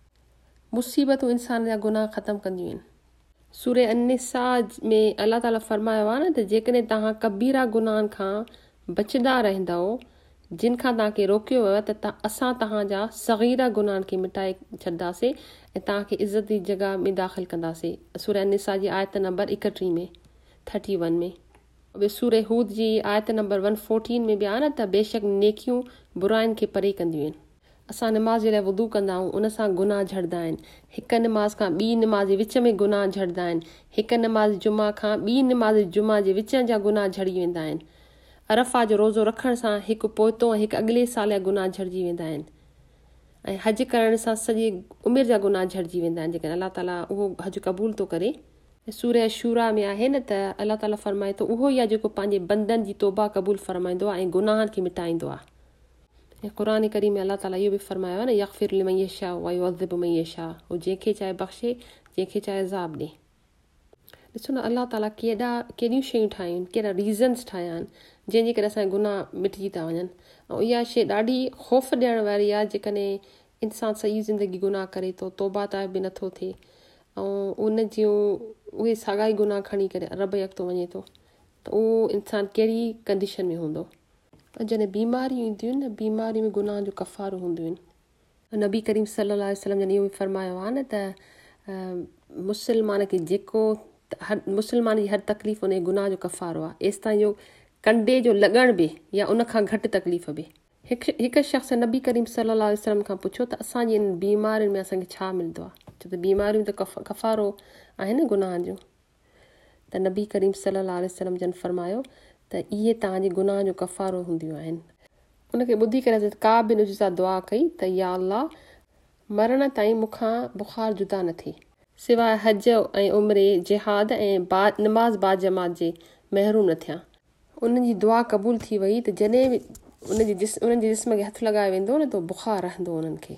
मुसीबतूं इंसान जा गुनाह ख़तमु कंदियूं आहिनि। सूरे अनिसा में अलाह ताला फरमायो आहे न त जेकॾहिं तव्हां कबीरा गुनाहनि खां बचंदा रहंदव जिन खां तव्हांखे रोकियो वियो त तव्हां असां तव्हांजा सग़ीरा गुनाहनि खे मिटाए छॾंदासीं ऐं तव्हांखे इज़त जी जॻह में दाख़िल कंदासीं। सूरे अनिसा जी आयत नंबर एकटीह में थर्टी वन में ॿियो सूरे हूद जी आयत नंबर वन फोर्टीन में बि आहे न त बेशक नेकियूं बुराइनि खे परे कंदियूं आहिनि। असां निमाज़ जे लाइ वुदू कंदा आहियूं, उन सां गुनाह झड़ंदा आहिनि। हिकु निमाज़ खां ॿी निमाज़ जे विच में गुनाह झड़ंदा आहिनि। हिकु निमाज़ जुमा खां ॿी निमाज़ जुमा जे विच जा गुनाह झड़ी वेंदा आहिनि। अरफ़ा जो रोज़ो रखण सां हिकु पोइतो ऐं हिकु अॻिले साल जा गुनाह झड़िजी वेंदा आहिनि। ऐं हज करण सां सॼी उमिरि जा गुनाह झड़िजी वेंदा आहिनि जेकॾहिं अलाह ताला उहो हज क़बूल थो करे। सूरह शूरा में आहे न त अलाह ताला फरमाए थो उहो ई आहे जेको पंहिंजे बंदनि जी तौबा क़बूल फरमाईंदो आहे ऐं गुनाहनि खे मिटाईंदो आहे। ऐं क़ुर करीम में अलाह ताला इहो बि फरमायो आहे न यग़फिर लिमन यशा व युअज़्ज़िबु मन यशा, उहो जंहिंखे चाहे बख़्शे जंहिंखे चाहे अज़ाब ॾे। ॾिसो न अलाह ताला केॾा केॾियूं शयूं ठाहियूं आहिनि, कहिड़ा रीज़न्स ठाहिया आहिनि जंहिंजे करे असांजा गुनाह मिटिजी था वञनि। ऐं इहा शइ ॾाढी ख़ौफ़ ॾियण वारी आहे जेकॾहिं इंसानु सॼी ज़िंदगी गुनाह करे थो, तौबा त बि नथो थिए ऐं उन जूं उहे साॻा ई गुनाह खणी करे रब अॻितो वञे थो त उहो इंसानु कहिड़ी कंडीशन में हूंदो। जॾहिं बीमारियूं ईंदियूं आहिनि न, बीमारियूं में गुनाह जो कफ़ारो हूंदियूं आहिनि। नबी करीम सल्लल्लाहु अलैहि वसल्लम जन इहो बि फरमायो आहे न त मुस्लमान खे जेको हर मुस्लमान जी हर तकलीफ़ उन गुनाह जो कफ़ारो आहे, एसि ताईं जो कंडे जो लॻण बि या उन खां घटि तकलीफ़ बि। हिकु हिकु शख़्स नबी करीम सल्लल्लाहु अलैहि वसल्लम खां पुछो त असांजी इन बीमारियुनि में असांखे छा मिलंदो आहे, छो त बीमारियूं त कफ़ कफ़ारो आहे न गुनाह जो। त नबी करीम सल्लल्लाहु अलैहि वसल्लम जन फरमायो त इहे तव्हांजे गुनाह जो कफ़ारो हूंदियूं आहिनि। उनखे ॿुधी करे हज़रत काब बिन उजरा दुआ कई त या अल्लाह मरण ताईं मूंखां बुख़ार जुदा न थिए, सवाइ हज ऐं उमिरे जिहाद ऐं बा नमाज़ बा जमात जे महरूम न थिया। उन्हनि जी दुआ क़बूल थी वई त जॾहिं बि उनजे जिस उन्हनि जे जिस्म खे हथु लॻायो वेंदो न त बुख़ार रहंदो उन्हनि खे।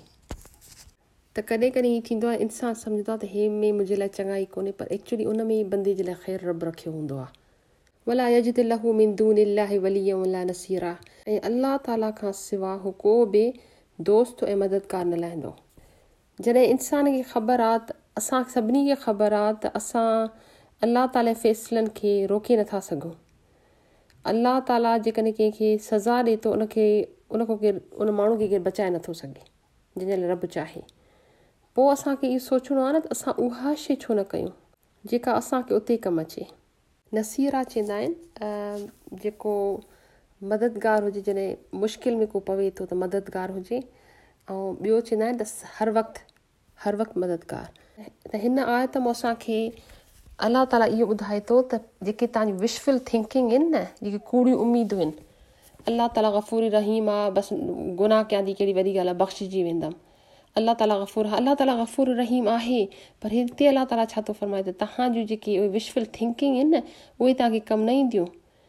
त कॾहिं कॾहिं ईअं थींदो आहे इंसानु सम्झंदो आहे त हे में मुंहिंजे लाइ चङाई कोन्हे, पर एक्चुअली उन में ई बंदे जे लाइ ख़ैरु रब रखियो हूंदो आहे। वला यजिद लहू मिन दूनिल्लाहि वलिय्यन वला नसीरा, ऐं अल्लाह ताला खां सवाइ हू को बि दोस्त ऐं मददगार न लहंदो। जॾहिं इंसान खे ख़बर आहे त असां सभिनी खे ख़बर आहे त असां अल्लाह ताला फ़ैसिलनि खे रोके नथा सघूं। अल्लाह ताला जेकॾहिं कंहिंखे सज़ा ॾिए थो उनखे उन खां केरु उन माण्हू खे केरु बचाए नथो सघे जंहिंजे लाइ रब चाहे। पोइ असांखे इहो सोचणो आहे न त असां उहा शइ छो न कयूं जेका असांखे उते कमु अचे। नसीरा चवंदा आहिनि जेको मददगार हुजे, जॾहिं मुश्किल में को पवे थो त मददगार हुजे। ऐं ॿियो चवंदा आहिनि त हर वक़्तु हर वक़्तु मददगार। त हिन आयत में असांखे अलाह ताला इहो ॿुधाए थो त जेके तव्हांजी विशफुल थिंकिंग आहिनि न, जेके कूड़ियूं उमेदूं आहिनि, अलाह ताला गफ़ूर रहीम आहे, बसि गुनाह कयां थी कहिड़ी वॾी ॻाल्हि आहे, बख़्शिजी वेंदमि। अलाह ताला गफ़ूर अलाह ताला गफ़ूर रहीम आहे, पर हिते अलाह ताला छा थो फरमाए त तव्हां जूं जेके उहे विशफुल थिंकिंग आहिनि न उहे तव्हांखे कमु न ईंदियूं।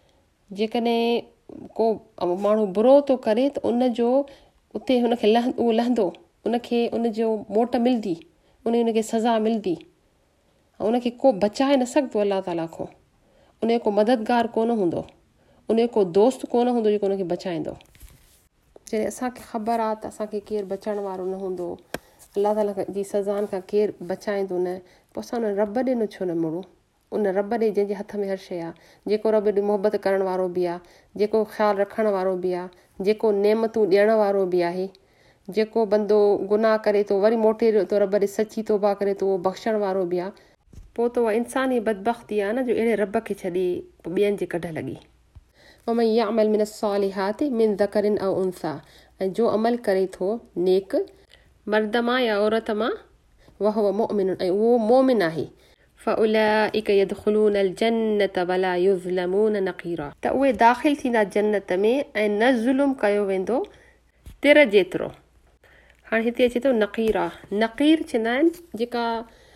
जेकॾहिं को माण्हू बुरो थो करे त उनजो उते हुनखे लह उहो लहंदो, उनखे उनजो मोट मिलंदी, उन उनखे सज़ा मिलंदी। ऐं उनखे को बचाए न सघंदो अलाह ताला खां। उनजो को मददगार कोन हूंदो, उनजो को दोस्त कोन हूंदो जेको उनखे बचाईंदो। जॾहिं असांखे ख़बर आहे त असांखे केरु बचाइण वारो न हूंदो, अलाह ताला जी सज़ाउनि खां केरु बचाईंदो न, पोइ असां उन रब ॾे छो न मुड़ूं। उन रब ॾे जंहिंजे हथ में हर शइ आहे, जेको रब ॾे मोहबत करण वारो बि आहे, जेको ख़्यालु रखण वारो बि आहे, जेको नेमतूं ॾियण वारो बि आहे, जेको बंदो गुनाह करे थो वरी मोटे थो रब ॾे सची तौबा करे थो उहो बख़्शण वारो बि आहे। पोइ त उहा इंसानी बदबख़्ती आहे न जो अहिड़े रब खे छॾे ॿियनि जे कढ लॻी। वमन यअमल मिन अस्सालिहाति मिन ज़करिन औ उन्सा, ऐं जो अमल करे थो नेक मर्द मां या औरत मां, वहुव मुमिन, ऐं उहो मोमिन आहे, फउलाइक यदखुलून अल-जन्नत वला युज़लमून नक़ीरा, त उहे दाख़िल थींदा जन्नत में ऐं न ज़ुल्म कयो वेंदो तिर जेतिरो। हाणे हिते अचे थो नक़ीरा। नक़ीर चवंदा आहिनि जेका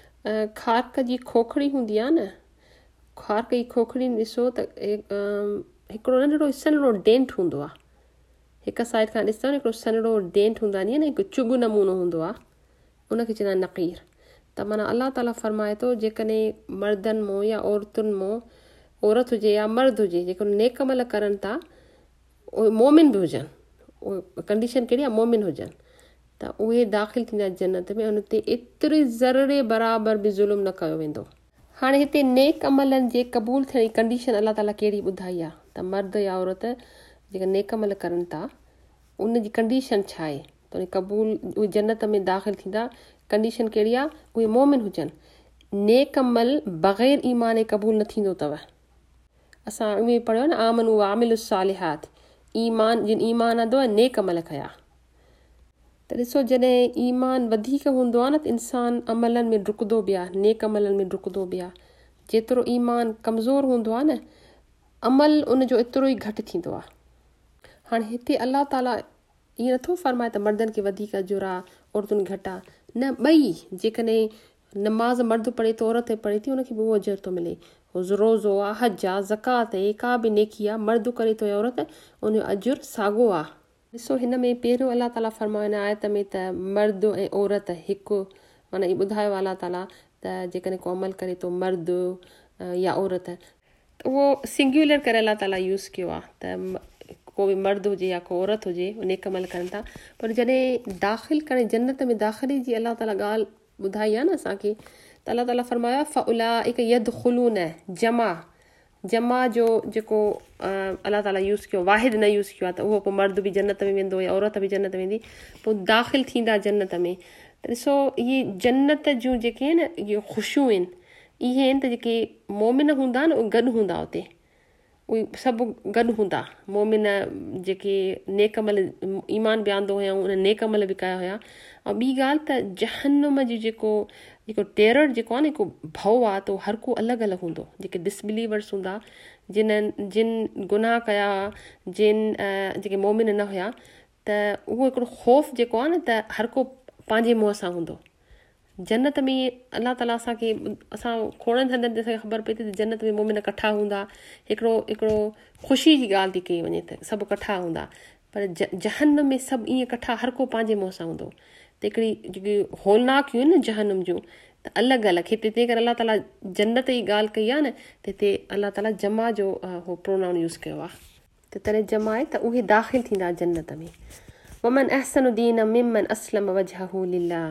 ख़ारक जी खोखड़ी हूंदी आहे न, ख़ारक जी खोखड़ी ॾिसो त हिकिड़ो नंढिड़ो सन्हड़ो डेंट हूंदो आहे, हिकु साइड खां ॾिसो न हिकिड़ो सन्हड़ो डेंट हूंदो आहे न, हिकु चुग नमूनो हूंदो आहे, उनखे चवंदा आहिनि नक़ीर। त माना अलाह ताला फरमाए थो जेकॾहिं मर्दनि मां या औरतुनि मां, औरत हुजे या मर्द हुजे, जेको नेक अमल करनि था उहे मोमिन बि हुजनि, उहे कंडीशन कहिड़ी आहे, मोमिन हुजनि, त उहे दाख़िल थींदा जन्नत में। उन ते एतिरी ज़रे बराबरि बि ज़ुल्म न कयो वेंदो। हाणे हिते नेक अमलनि जे क़बूल थियण जी कंडीशन अलाह ताला कहिड़ी ॿुधाई आहे त मर्द या औरत जेका नेक अमल करनि था उनजी कंडीशन छा आहे त उन क़बूल उहे जन्नत में दाख़िल थींदा। कंडीशन कहिड़ी आहे, उहे मोमिन हुजनि। नेक अमल बग़ैर ईमान क़बूल न थींदो अथव। असां उहे पढ़ियो न आमनू व आमिलुस सालिहात, ईमान जिन ईमान आंदो आहे नेक अमल कया। त ॾिसो जॾहिं ईमान वधीक हूंदो आहे न त इंसानु अमलनि में डुकंदो बि आहे, नेक अमलनि में डुकंदो बि आहे। जेतिरो ईमान कमज़ोर हूंदो आहे न अमल उनजो एतिरो ई घटि थींदो आहे। हाणे हिते अलाह ताला ईअं नथो फरमाए त मर्दनि खे वधीक अजुर आहे औरतुनि घटि आहे, न ॿई। जेकॾहिं नमाज़ मर्द पढ़े थो औरत पढ़े थी उनखे बि उहो अजर थो मिले। रोज़ो आहे, हज आहे, ज़कात आहे, का बि नेकी आहे मर्द करे थो या औरत उनजो अजुर साॻियो आहे। ॾिसो हिन में पहिरियों अलाह ताला फरमायो हिन आयत में त मर्द ऐं औरत हिकु, माना इहो ॿुधायो अलाह ताला त जेकॾहिं को अमल करे थो मर्द या औरत त उहो सिंग्युलर करे अलाह ताला यूज़ कयो आहे त को बि मर्द हुजे या को औरत हुजे नेक अमल करनि था। पर जॾहिं दाख़िल करे जन्नत में दाख़िली जी अलाह ताला ॻाल्हि ॿुधाई आहे न असांखे त अलाह ताला फरमायो फ़उलाइक यदख़ुलून जमा जमा जो जेको अलाह ताला यूज़ कयो वाहिद न यूज़ कयो आहे त उहो पोइ मर्द बि जन्नत में वेंदो या औरत बि जन्नत वेंदी, पोइ दाख़िल थींदा जन्नत में। त ॾिसो इहे जन्नत जूं जेके आहिनि इहे ख़ुशियूं आहिनि, इहे आहिनि त जेके मोमिन हूंदा न उहे गॾु हूंदा उते, उहे सभु गॾु हूंदा। मोमिन जेके नेक अमल ईमान बि आंदो हुया उन नेक अमल बि कया हुया। ऐं ॿी ॻाल्हि त जहन्नुम जो जेको जेको टेरर जेको आहे न जेको भउ आहे त उहो हर को अलॻि अलॻि हूंदो। जेके डिसबिलीवर्स हूंदा जिन्हनि जिन गुनाह कया जिन जेके मोमिन न हुया त उहो हिकिड़ो ख़ौफ़ जेको आहे न त हर को पंहिंजे मुंहं सां हूंदो। जन्नत में अलाह ताला असांखे असां खोड़नि हंधनि ते असांखे ख़बर पए थी त जन्नत में मोमिन इकट्ठा हूंदा, हिकिड़ो हिकिड़ो ख़ुशी जी ॻाल्हि थी कई वञे त सभु इकट्ठा हूंदा। पर ज जहन्नुम में सभु ईअं इकट्ठा हर को पंहिंजे मुंहं सां हूंदो। त हिकिड़ी जेकी होलनाकियूं आहिनि न जहन्नुम जूं त अलॻि अलॻि हिते तंहिं करे अलाह ताला जन्नत जी ॻाल्हि कई आहे न त हिते अलाह ताला जमा जो उहो प्रोनाउन यूज़ कयो आहे त तॾहिं जमा आहे त उहे दाख़िल थींदा जन्नत में। वमन अहसन दीन मिमन अस्लम वजहहू लिल्लाह,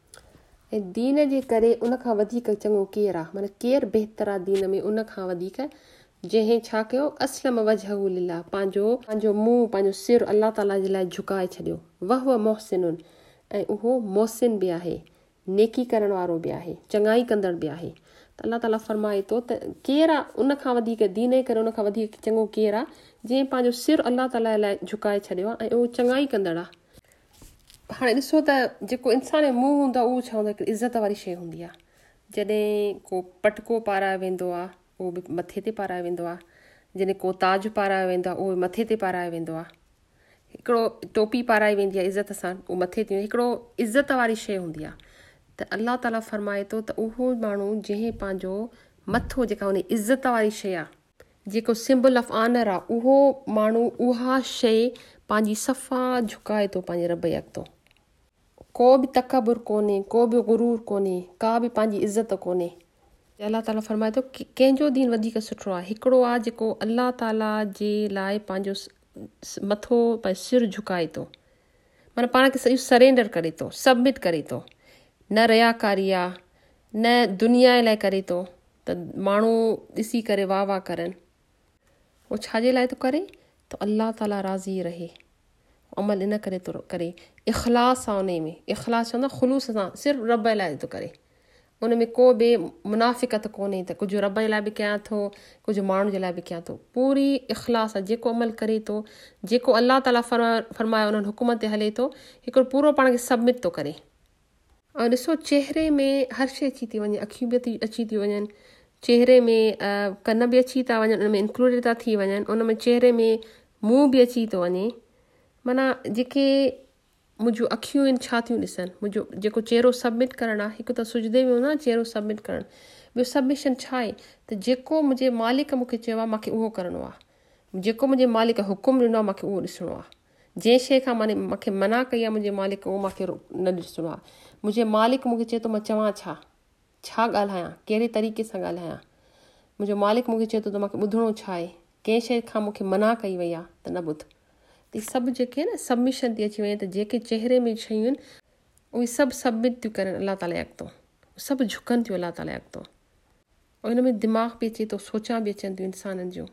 ऐं दीन जे करे उनखां वधीक चङो केरु आहे, माना केरु बहितर आहे दीन में उनखां वधीक जंहिं छा कयो अस्लम वजहहू लिल्लाह, पंहिंजो पंहिंजो मुंहुं पंहिंजो सिर अलाह ताला जे लाइ झुकाए छॾियो। वह मोहसिनुन, ऐं उहो मोहसिन बि आहे, नेकी करण वारो बि आहे, चङाई कंदड़ बि आहे। त अलाह ताला फरमाए थो त केरु आहे उनखां वधीक दीन जे करे उनखां वधीक चङो केरु आहे जंहिं पंहिंजो सिर अलाह ताला लाइ झुकाए छॾियो आहे ऐं उहो चङाई कंदड़ आहे। हाणे ॾिसो त जेको इंसान जो मुंहुं हूंदो आहे उहो छा हूंदो आहे, हिकिड़ी इज़त वारी शइ हूंदी आहे। जॾहिं को पटको पारायो वेंदो आहे उहो बि मथे ते पारायो वेंदो आहे, जॾहिं को ताज पारायो वेंदो आहे उहो मथे ते पारायो वेंदो आहे, हिकिड़ो टोपी पाराई वेंदी आहे इज़त सां उहो मथे ते, हिकिड़ो इज़त वारी शइ हूंदी आहे। त अलाह ताला फरमाए थो त उहो माण्हू जंहिं पंहिंजो मथो जेका हुन इज़त वारी शइ आहे जेको सिंबल ऑफ ऑनर आहे उहो माण्हू उहा शइ पंहिंजी सफ़ा झुकाए थो पंहिंजे रब जे अॻितो। को बि तकबुर कोन्हे, को बि गुरूर कोन्हे, का बि पंहिंजी इज़त कोन्हे। अलाह ताला फरमाए थो की कंहिंजो दीन वधीक सुठो आहे, हिकिड़ो आहे जेको अलाह ताला जे लाइ पंहिंजो मथो पंहिंजो सिर झुकाए थो, माना पाण खे सॼो सरेंडर करे थो, सबमिट करे थो, न रयाकारी आहे न दुनिया जे लाइ करे थो त माण्हू ॾिसी करे वाह वाह करनि। उहो छाजे लाइ थो करे त अलाह ताला राज़ी रहे, अमल इन करे थो करे इख़लास आहे उन में, इख़लास चवंदा ख़ुलूस सां सिर्फ़ु रब लाइ थो करे। उन में को बि मुनाफ़िक़त कोन्हे त कुझु रब जे लाइ बि कयां थो कुझु माण्हू जे लाइ बि कयां थो, पूरी इख़लास आहे। जेको अमल करे थो, जेको अलाह ताला फरमा फरमायो उन्हनि हुकुम ते हले थो, हिकिड़ो पूरो पाण खे सबमिट थो करे। ऐं ॾिसो चेहरे में हर शइ अची थी वञे, अखियूं बि अची थी वञनि, चेहरे में कन बि अची था वञनि, उन में इंक्लूडेड था थी वञनि, उन में चेहरे में मुंहुं बि अची थो वञे। माना जेके मुंहिंजूं अखियूं आहिनि छा थियूं ॾिसनि, मुंहिंजो जेको चेहरो सबमिट करणु आहे, हिकु त सुजदे में हूंदो आहे चेहरो सबमिट करणु, ॿियो सबमिशन छा आहे त जेको मुंहिंजे मालिक मूंखे चयो आहे मूंखे उहो करिणो आहे, जेको मुंहिंजे मालिक हुकुम ॾिनो आहे मूंखे उहो ॾिसणो आहे, जंहिं शइ खां माने मूंखे मना कई आहे मुंहिंजे मालिक उहो मूंखे न ॾिसणो आहे। मुंहिंजे मालिक मूंखे चए थो मां चवां छा छा ॻाल्हायां, कहिड़े तरीक़े सां ॻाल्हायां, मुंहिंजो मालिक मूंखे चए थो त मूंखे ॿुधणो छा आहे, कंहिं शइ खां मूंखे मना कई वई आहे त न ॿुध। त इहे सभु जेके न सबमिशन थी अची वञे त जेके चेहरे में शयूं आहिनि उहे सभु सबमिट थियूं करनि अलाह ताला जे अॻितो, सभु झुकनि थियूं अलाह ताला जे अॻितो। ऐं हिन में दिमाग़ बि अचे थो, सोचां बि अचनि थियूं इंसाननि जूं,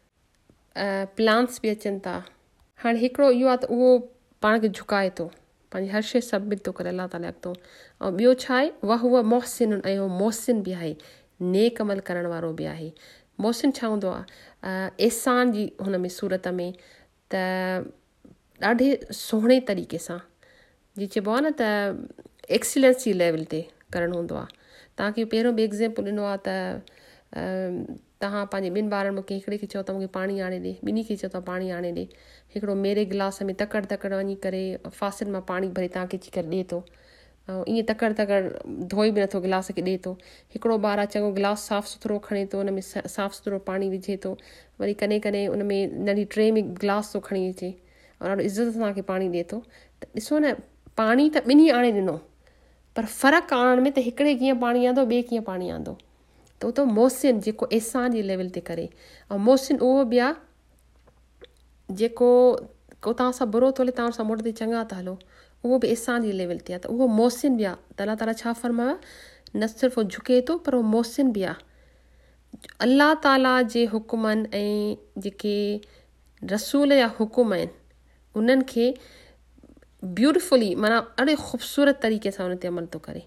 प्लान्स बि अचनि था। हाणे हिकिड़ो इहो आहे त उहो पाण खे झुकाए थो, पंहिंजी हर शइ सबमिट थो करे अलाह ताला जे अॻितो। ऐं ॿियो छा आहे वाह उहा मोहसिन, ऐं उहो मोहसिन बि आहे, नेक अमल करण वारो बि आहे। मोहसिन छा हूंदो आहे, एहसान जी हुन में सूरत में त ॾाढे सुहिणे तरीक़े सां जी चइबो आहे न त एक्सीलेंस जी लेवल ते करणु हूंदो आहे। तव्हांखे पहिरियों बि एग्ज़ाम्पल ॾिनो आहे त तव्हां पंहिंजे ॿिनि ॿारनि मूंखे हिकिड़े खे चओ त मूंखे पाणी आणे ॾे, ॿिनी खे चओ त पाणी आणे ॾे, हिकिड़ो मेरे गिलास में तकड़ तकड़ वञी करे फासिल मां पाणी भरे तव्हांखे अची करे ॾिए थो, ऐं ईअं तकड़ तकड़ धोई बि नथो गिलास खे ॾिए थो। हिकिड़ो ॿार आहे चङो गिलास साफ़ु सुथिरो खणे थो, हुन में साफ़ु सुथिरो पाणी विझे थो, वरी कॾहिं कॾहिं उन में नंढी ट्रे में गिलास थो खणी अचे और ॾाढो इज़त सां तव्हांखे पाणी ॾिए थो। त ॾिसो न, पाणी त ॿिनी आणे ॾिनो, पर फ़र्क़ु आणण में त हिकिड़े कीअं पाणी आंदो, ॿिए कीअं पाणी आंदो। त उहो त मोहसिन जेको एहसान जी लेवल ते करे, ऐं मोहसिन उहो बि आहे जेको को तव्हां सां बुरो थो हले, तव्हां सां मुड़ ते चङा था हलो, उहो बि एहसान जी लेवल ते आहे, त उहो मोहसिन बि आहे। त अलाह ताला छा फरमायो, न सिर्फ़ु झुके थो पर उहो मोहसिन बि आहे। अलाह ताला जे हुकुमनि ऐं जेके रसूल जा हुकुम आहिनि उन्हनि खे ब्यूटिफुली माना ॾाढे ख़ूबसूरत तरीक़े सां उन ते अमल थो करे।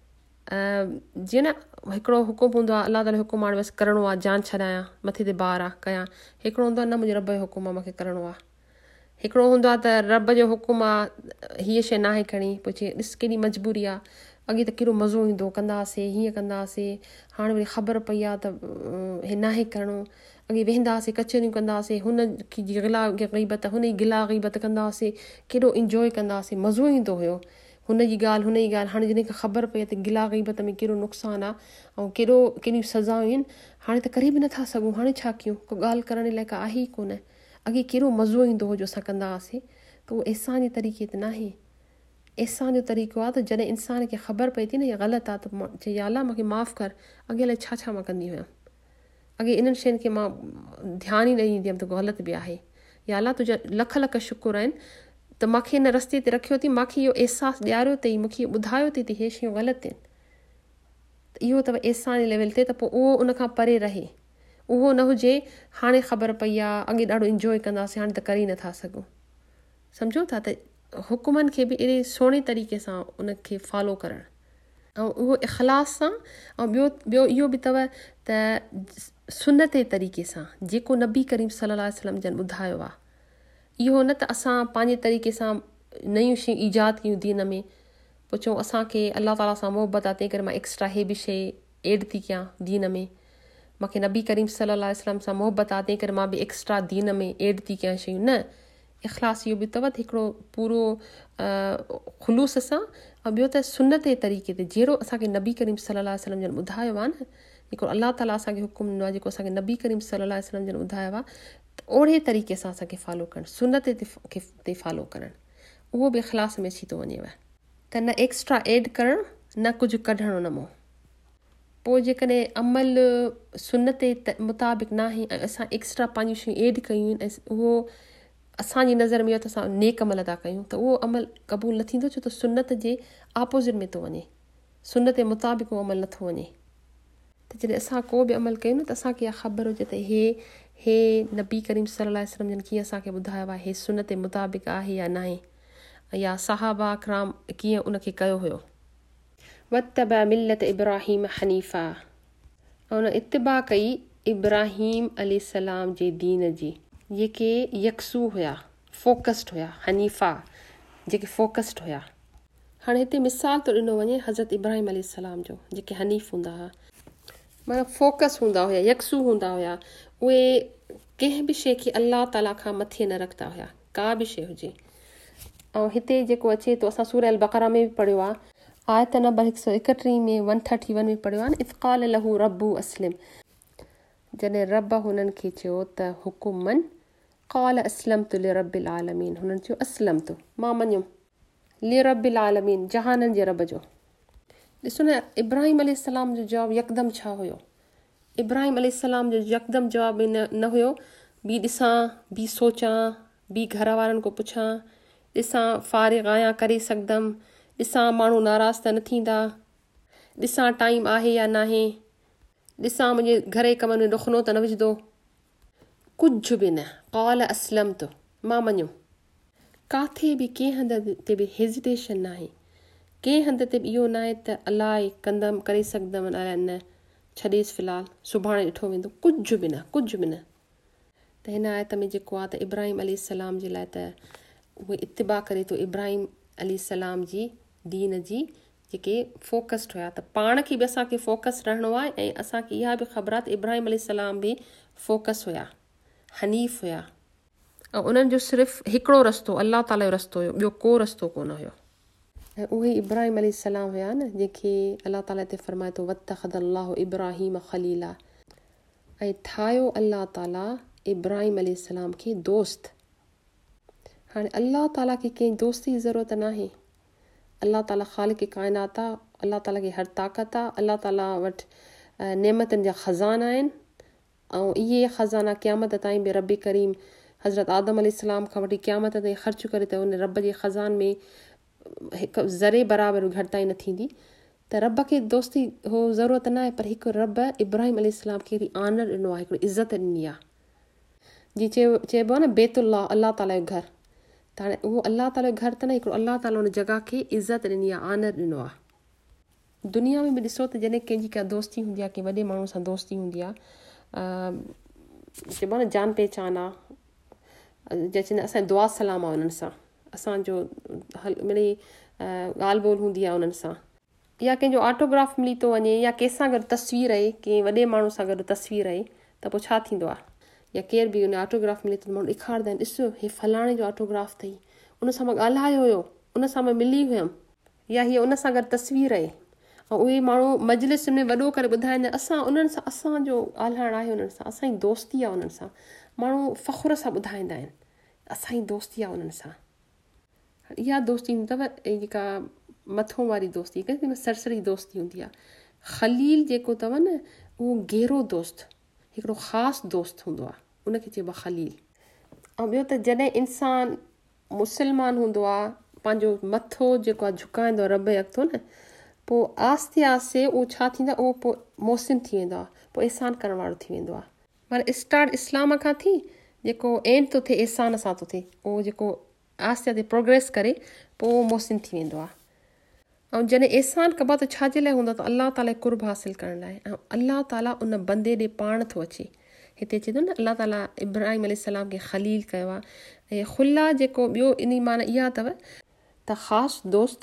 जीअं न हिकिड़ो हुकुम हूंदो आहे, अलाह ताला हुकुम हाणे बसि करिणो आहे, जान छॾायां, मथे ते ॿार आहे कयां। हिकिड़ो हूंदो आहे न, मुंहिंजे रब जो हुकुम आहे, मूंखे करिणो आहे। हिकिड़ो हूंदो आहे त रब जो हुकुम आहे, हीअ शइ नाहे करणी, पोइ चए ॾिस केॾी मजबूरी आहे, अॻे त केॾो मज़ो ईंदो, कंदासीं हीअं कंदासीं, हाणे वरी ख़बर पई आहे त हे नाहे करिणो। अॻे वेंदासीं कचरियूं कंदासीं, हुन जी गिला ग़ीबत, हुन जी गिला ग़ीबत कंदासीं, केॾो इंजॉय कंदासीं, मज़ो ईंदो हुयो हुन जी ॻाल्हि हुन जी ॻाल्हि। हाणे जॾहिं खां ख़बर पई आहे त गिला ग़ीबत में केॾो नुक़सानु आहे ऐं केॾो केॾियूं सज़ाऊं आहिनि, हाणे त करे बि नथा सघूं, हाणे छा कयूं, को ॻाल्हि करण लाइ का आहे ई कोन। अॻे केॾो मज़ो ईंदो हुओ जो असां कंदा हुआसीं, त उहो एहसान जे तरीक़े ते नाहे। एहसान जो तरीक़ो आहे त जॾहिं इंसान खे ख़बर पए थी न इहा ग़लति आहे, त चए या अल्लाह मूंखे माफ़ु कर, अॻे लाइ छा छा मां कंदी हुयमि, अॻे इन्हनि शयुनि खे मां ध्यानु ई न ॾींदी हुयमि त ग़लति बि आहे, या अल्लाह तुंहिंजा लख लख शुकुर आहिनि त मूंखे हिन रस्ते ते रखियो अथई, मूंखे इहो अहसासु ॾियारियो अथई, मूंखे इहो ॿुधायो अथई त इहे शयूं ग़लति आहिनि। त इहो अथव एहसान जे लेवल ते, त पोइ उहो उनखां परे रहे। उहो न हुजे हाणे ख़बर पई आहे, अॻे ॾाढो इंजॉय कंदासीं, हाणे त करे ई नथा सघूं। सम्झो था त हुकुमनि खे बि अहिड़े सुहिणे तरीक़े सां उनखे फॉलो करणु, ऐं उहो इख़लास सां, ऐं ॿियो ॿियो इहो बि अथव त सुनत जे तरीक़े सां जेको नबी करीम सल्लल्लाहु अलैहि वसल्लम जन ॿुधायो आहे। इहो न त असां पंहिंजे तरीक़े सां नयूं शयूं ईजाद कयूं दीन में, पोइ चऊं असांखे अलाह ताला सां मोहबत आहे तंहिं करे मां एक्स्ट्रा हे बि शइ एड थी कयां दीन में, मूंखे नबी करीम सल्लल्लाहु अलैहि वसल्लम सां मोहबत आहे तंहिं करे मां बि एक्स्ट्रा दीन में एड थी कयां शयूं। न, इख़लास इहो बि अथव त हिकिड़ो पूरो ख़ुलूस सां, ऐं ॿियो त सुनत जे तरीक़े ते जहिड़ो असांखे नबी करीम सल्लल्लाहु अलैहि वसल्लम जन ॿुधायो आहे न, जेको अलाह ताला असांखे हुकुम ॾिनो आहे, जेको असांखे नबी करीम सल्लल्लाहु अलैहि वसल्लम जन ॿुधायो आहे, त ओड़े तरीक़े सां असांखे फॉलो करणु, सुनत ते फॉलो करणु, उहो बि इख़लास में अची थो वञेव। त न एक्स्ट्रा एड करणु, न कुझु कढणु उन मां। पोइ जेकॾहिं अमल सुनत जे मुताबिक़ न आहे ऐं असां एक्स्ट्रा पंहिंजियूं शयूं एड कयूं आहिनि, ऐं उहो असांजी नज़र में इहो त असां नेक अमल था कयूं, त उहो अमल क़बूल न थींदो, छो त सुनत जे ऑपोज़िट में थो वञे, सुनत जे मुताबिक़ उहो अमल नथो वञे। त जॾहिं असां को बि अमल कयूं न, त असांखे इहा ख़बर हुजे त हे हे नबी करीम सल्लल्लाहु अलैहि वसल्लम जन कीअं असांखे ॿुधायो आहे, हे सुनत जे मुताबिक़ आहे या न आहे, या सहाबा किराम कीअं उनखे कयो हुयो। वत्तबा मिल्लत इब्राहिम हनीफ़ा, ऐं उन इत्तिबा कई इब्राहिम अलैहिस्सलाम जे दीन जी, जेके यकसू हुया, फोकस्ड हुया, हनीफ़ा जेके फोकस्ड हुया। हाणे हिते मिसाल तो ॾिनो वञे हज़रत इब्राहिम अलैहिस्सलाम जो, जेके हनीफ़ हूंदा हुआ, माना फोकस हूंदा हुया, यकसू हूंदा हुया, उहे कंहिं बि शइ खे अलाह ताला खां मथे न रखंदा हुया, का बि शइ हुजे। ऐं हिते जेको अचे थो, असां सूरह अल बक़रा में बि पढ़ियो आहे, आयत नंबर हिकु सौ एकटीह में वन थर्टी वन में पढ़ियो आहे न, इज़ क़ाल लहू रब्बु अस्लिम, जॾहिं रब हुननि खे चयो त हुकुम मन, क़ाल अस्लमतु लिरब्बिल आलमीन, हुननि चयो अस्लमतु, मां मञियुमि, लिरब्बिल आलमीन, जहाननि जे रब जो। ॾिसो न, इब्राहिम अलैहिस्सलाम जो जवाबु यकदमि छा हुयो, इब्राहिम अलैहिस्सलाम जो यकदमि जवाबु न न हुयो ॿी ॾिसां, ॿी सोचां, ॿी घर वारनि को पुछां, ॾिसां फ़ारिग़ आहियां करे सघंदमि, ॾिसां माण्हू नाराज़ त न थींदा, ॾिसां टाइम आहे या न आहे, ॾिसां मुंहिंजे घर जे कमनि में ॾुखनो त न विझंदो, कुझु बि न। क़ाल अस्लमतु, मां मञियुमि, काथे बि कंहिं हंधि ते बि हेज़िटेशन न आहे, कंहिं हंधि ते बि इहो न आहे त अलाए कंदमि करे सघंदमि अलाए न, छॾेसि फ़िलहाल सुभाणे ॾिठो वेंदो, कुझु बि न, कुझु बि न। त हिन आयत में जेको आहे त इब्राहिम अलैहिस्सलाम जे लाइ त उहे इत्तिबा करे थो, इब्राहिम अलैहिस्सलाम जी दीन जी जेके फोकस्ड हुया त पाण खे बि असांखे फोकस रहणो आहे ऐं असांखे इहा बि ख़बर आहे त इब्राहिम अलैहिस्सलाम बि फोकस हुया, हनीफ़ हुया ऐं उन्हनि जो सिर्फ़ु हिकिड़ो रस्तो अलाह ताला जो रस्तो हुयो, ॿियो को रस्तो कोन हुयो। ऐं उहे इब्राहिम अलैहिस्सलाम हुया न जंहिंखे अलाह ताला हिते फरमाए थो वत्तख़ज़ल्लाहु इब्राहिम ख़लीला, ऐं ठाहियो अलाह ताला इब्राहिम अलैहिस्सलाम खे दोस्त। हाणे अलाह ताला खे कंहिं दोस्ती जी ज़रूरत नाहे। अलाह ताला ख़ालिक़ काइनात आहे, अलाह ताला खे हर ताक़त आहे, अलाह ताला वटि नेमतनि जा ख़ज़ाना आहिनि ऐं इहे ख़ज़ाना क़यामत ताईं बि रब करीम हज़रत आदम अलैहिस्सलाम खां वठी क़यामत ताईं ख़र्च करे त उन रब जे ख़ज़ान में हिकु ज़रे बराबरि घटिताई न थींदी। त रब खे दोस्ती हो ज़रूरत न आहे, पर हिकु रब इब्राहिम अलैहिस्सलाम खे हिकिड़ी आनर ॾिनो आहे, हिकिड़ी इज़त ॾिनी आहे। जीअं चयो चइबो आहे न बैतुल्लाह अलाह ताला जो घरु, त हाणे उहो अलाह ताला जो घरु त न, हिकिड़ो अलाह ताला उन जॻह खे इज़त ॾिनी आहे, आनर ॾिनो आहे। दुनिया में बि ॾिसो त जॾहिं कंहिंजी का दोस्ती हूंदी आहे, कंहिं वॾे माण्हू सां दोस्ती हूंदी आहे, चइबो आहे न जान पहचान आहे, जंहिं चवंदा असांजी दुआ सलाम आहे उन्हनि सां, असांजो हल मिड़ई ॻाल्हि ॿोल हूंदी आहे उन्हनि सां, या कंहिंजो ऑटोग्राफ मिली थो वञे, या कंहिंसां गॾु तस्वीर आहे, कंहिं वॾे माण्हू सां गॾु तस्वीर आहे, त पोइ छा थींदो आहे, या केर बि उन ऑटोग्राफ मिले थो माण्हू ॾेखारींदा आहिनि, ॾिसो हे फलाणे जो ऑटोग्राफ अथई, उन सां मां ॻाल्हायो हुयो, उन सां मां मिली हुयमि, या हीअ उन सां गॾु तस्वीर आहे। ऐं उहे माण्हू मजलिस में वॾो करे ॿुधाईंदा असां उन्हनि सां असांजो ॻाल्हाइणु आहे, उन्हनि सां असांजी दोस्ती आहे, उन्हनि सां माण्हू फ़ख़ुर सां ॿुधाईंदा आहिनि असांजी दोस्ती आहे उन्हनि सां। इहा दोस्ती हूंदी अथव जेका मथों वारी दोस्ती, कंहिं सरसरी दोस्ती हूंदी आहे। ख़लील जेको अथव न उहो गहरो दोस्त, हिकिड़ो ख़ासि दोस्त हूंदो आहे, उनखे चइबो आहे ख़लील। ऐं ॿियो त जॾहिं इंसानु मुस्लमान हूंदो आहे, पंहिंजो मथो जेको आहे झुकाईंदो आहे रब जे अॻितो न, पोइ आहिस्ते आहिस्ते उहो छा थींदो आहे, उहो पोइ मोहसिन थी वेंदो आहे, पोइ एहसान करण वारो थी वेंदो आहे। माना स्टार्ट इस्लाम खां थी जेको एंड थो थिए एहसान सां थो थिए, उहो जेको आहिस्ते आहिस्ते प्रोग्रेस करे पोइ मोहसिन थी वेंदो आहे। ऐं जॾहिं एहसान कबो आहे त छाजे लाइ हूंदो आहे, त अलाह ताला कुर्ब हासिल करण लाइ, ऐं अलाह ताला उन बंदे ॾे पाण थो अचे। हिते चए थो न अलाह ताला इब्राहिम अलैहिस्सलाम खे ख़लील कयो आहे। ऐं खुला जेको ॿियो इन माना इहा अथव त ख़ासि दोस्त,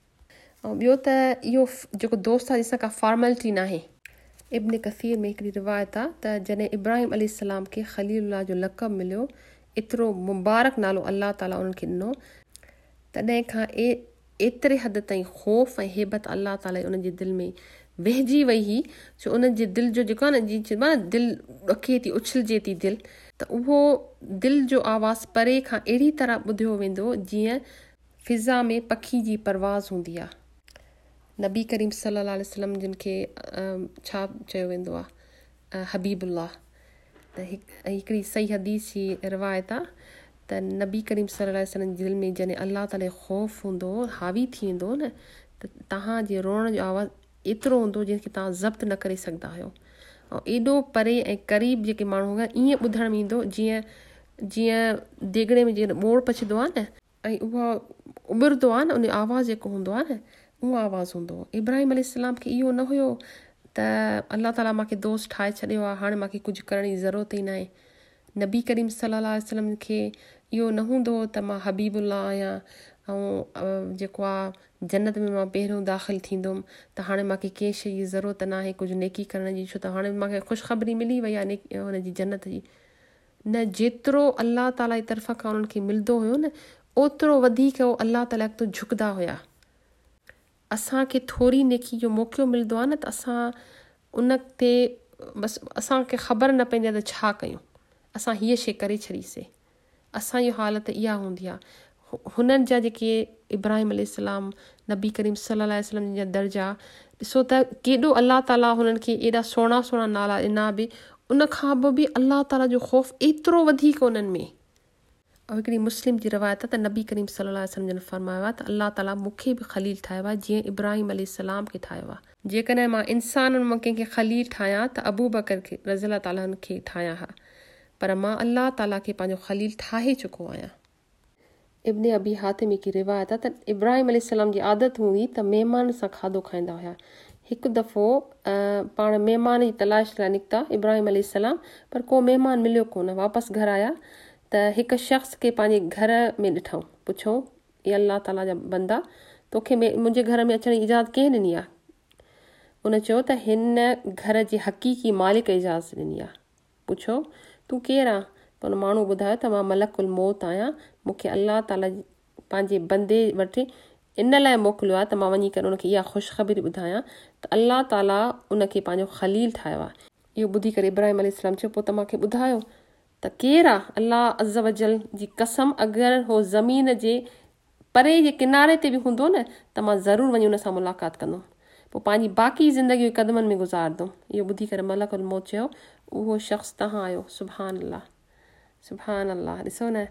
ऐं ॿियो त इहो जेको दोस्त आहे जंहिंसां का फॉर्मेलिटी न आहे। इब्न कसीर में हिकिड़ी रिवायत आहे त जॾहिं इब्राहिम अलैहिस्सलाम खे ख़लीलुल्लाह जो लक़ब मिलियो, एतिरो मुबारक नालो अलाह ताला उन्हनि खे ॾिनो, तॾहिं खां ए एतिरे हद ताईं ख़ौफ़ ऐं हेबत अलाह ताला उन्हनि जे दिलि में वेहिजी वई हुई, छो उन्हनि जे दिलि जो जेको आहे न, जीअं चइबो आहे न दिलि ॾके थी, उछलिजे थी दिलि, त उहो दिलि जो आवाज़ु परे खां अहिड़ी तरह ॿुधियो वेंदो जीअं फिज़ा में पखी जी परवाज़ हूंदी आहे। नबी करीम सल्लल्लाहु अलैहि वसल्लम जिन खे छा चयो वेंदो आहे, हबीबुल्लाह। त हिकिड़ी सही हदीस जी रिवायत आहे त नबी करीम सल्लल्लाहु अलैहि वसल्लम जे दिलि में जॾहिं अलाह ताला जो ख़ौफ़ हूंदो, हावी थी वेंदो न, त तव्हांजे रोअण जो आवाज़ु एतिरो हूंदो जंहिंखे तव्हां ज़ब्त न करे सघंदा हुयो। ऐं एॾो परे ऐं क़रीब जेके माण्हू हुआ ईअं ॿुधण में ईंदो जीअं जीअं देगिड़े में जीअं ॿोड़ पचंदो आहे न, ऐं उहा उॿरंदो आहे न, उन आवाज़ु जेको हूंदो आहे न, उहो आवाज़ु हूंदो। इब्राहिम अलैहिस्सलाम खे इहो न हुयो त अलाह ताला मूंखे दोस्त ठाहे छॾियो आहे, हाणे मूंखे कुझु करण जी ज़रूरत ई न आहे। नबी करीम सल्लल्लाहु अलैहि वसल्लम खे इहो न हूंदो त मां हबीबुल्लाह आहियां, ऐं जेको आहे जन्नत में मां पहिरियों दाख़िल थींदुमि, त हाणे मूंखे कंहिं शइ जी ज़रूरत न आहे कुझु नेकी करण जी, छो त हाणे मूंखे ख़ुशख़बरी मिली वई आहे नेकी हुनजी जन्नत जी। न, जेतिरो अलाह ताला जी तरफ़ खां उन्हनि खे मिलंदो हुयो न, ओतिरो वधीक उहो अलाह ताला तो झुकदा हुया। असांखे थोरी नेकी जो मौक़ो मिलंदो आहे न, त असां उन ते बसि असांखे ख़बर न पवंदी आहे त छा कयूं, असां हीअ शइ करे छॾीसीं। असांजी हालत इहा हूंदी आहे। हुननि जा जेके इब्राहिम अलैहिस्सलाम नबी करीम सल्लल्लाहु अलैहि वसल्लम जा दर्जा ॾिसो त केॾो अलाह ताला हुननि खे एॾा सुहिणा सुहिणा नाला ॾिना बि, उन खां बि अलाह ताला जो ख़ौफ़ एतिरो वधीक उन्हनि में। ऐं हिकिड़ी मुस्लिम जी रिवायत आहे त नबी करीम सल्लल्लाहु अलैहि वसल्लम जन फरमायो आहे त अलाह ताला मूंखे बि ख़लील ठाहियो आहे जीअं इब्राहिम अलैहिस्सलाम खे ठाहियो आहे। जेकॾहिं मां इंसाननि मां कंहिंखे ख़लील ठाहियां त अबू बकर खे रज़ियल्लाहु ताला खे ठाहियां हा, पर मां अलाह ताला खे पंहिंजो ख़लील ठाहे चुको आहियां। इब्न अबी हातिम की रिवायत आहे त इब्राहिम अलैहिस्सलाम जी आदत हूंदी त महिमान सां खाधो खाईंदा हुया। हिकु दफ़ो पाण महिमान जी तलाश लाइ निकिता इब्राहिम अलैहिस्सलाम, पर को महिमान मिलियो कोन। वापसि घर आया त हिकु शख़्स खे पंहिंजे घर में ॾिठऊं, पुछऊं या अल्लाह ताला जा बंदा, तोखे मुंहिंजे घर में अचण जी इजाज़त कंहिं ॾिनी आहे? उन चयो त हिन घर जी हक़ीक़ी मालिक इजाज़त ॾिनी आहे। पुछो तूं केरु आहे? त उन माण्हू ॿुधायो त मां मलकुल मौत आहियां, मूंखे अल्लाह ताला पंहिंजे बंदे वटि इन लाइ मोकिलियो आहे त मां वञी करे उनखे इहा ख़ुशख़बरी ॿुधायां त अल्लाह ताला उनखे पंहिंजो ख़लील ठाहियो आहे। इहो ॿुधी करे इब्राहिम अलैहिस्सलाम चयो पोइ त मूंखे ॿुधायो त केरु आहे? अल्लाह अज़्ज़ वजल जी कसम, अगरि हो ज़मीन जे परे जे किनारे ते बि हूंदो न त मां ज़रूरु वञी उन सां मुलाक़ात कंदुमि, पोइ पंहिंजी बाक़ी ज़िंदगी क़दमनि में गुज़ारंदुमि। इहो ॿुधी करे मलकुल मौत चयो उहो शख़्स तव्हां आहियो। सुभान अल्लाह, सुभान अल्लाह। ॾिसो न,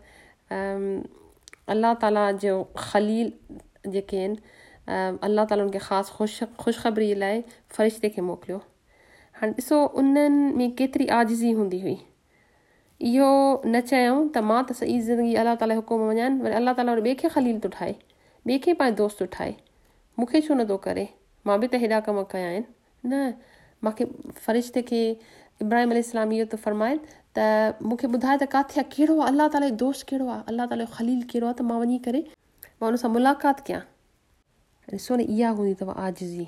अल्लाह ताला जो ख़लील जेके आहिनि, अल्लाह ताला उनखे ख़ासि ख़ुशि ख़ुशख़बरी लाइ फ़रिश्ते खे मोकिलियो। हाणे ॾिसो उन्हनि में केतिरी आजिज़ी हूंदी हुई। इहो न चयऊं त मां त सॼी ज़िंदगी अल्लाह ताला हुकुम वञानि, वरी अल्लाह ताला वरी ॿिए खे ख़लील थो ठाहे, ॿिए खे पंहिंजो दोस्त थो ठाहे, मूंखे छो नथो करे? मां बि त हेॾा कम कया आहिनि न। मूंखे फ़रिश्ते खे इब्राहिम अलैहिस्सलाम इहो त फ़रमाए त मूंखे ॿुधाए त किथे आहे, कहिड़ो आहे अल्लाह ताला जो दोस्त, कहिड़ो आहे अल्लाह ताला जो ख़लील, कहिड़ो आहे, त मां वञी करे मां उन सां मुलाक़ात कयां। ॾिसो न, इहा हूंदी अथव आजिज़ी।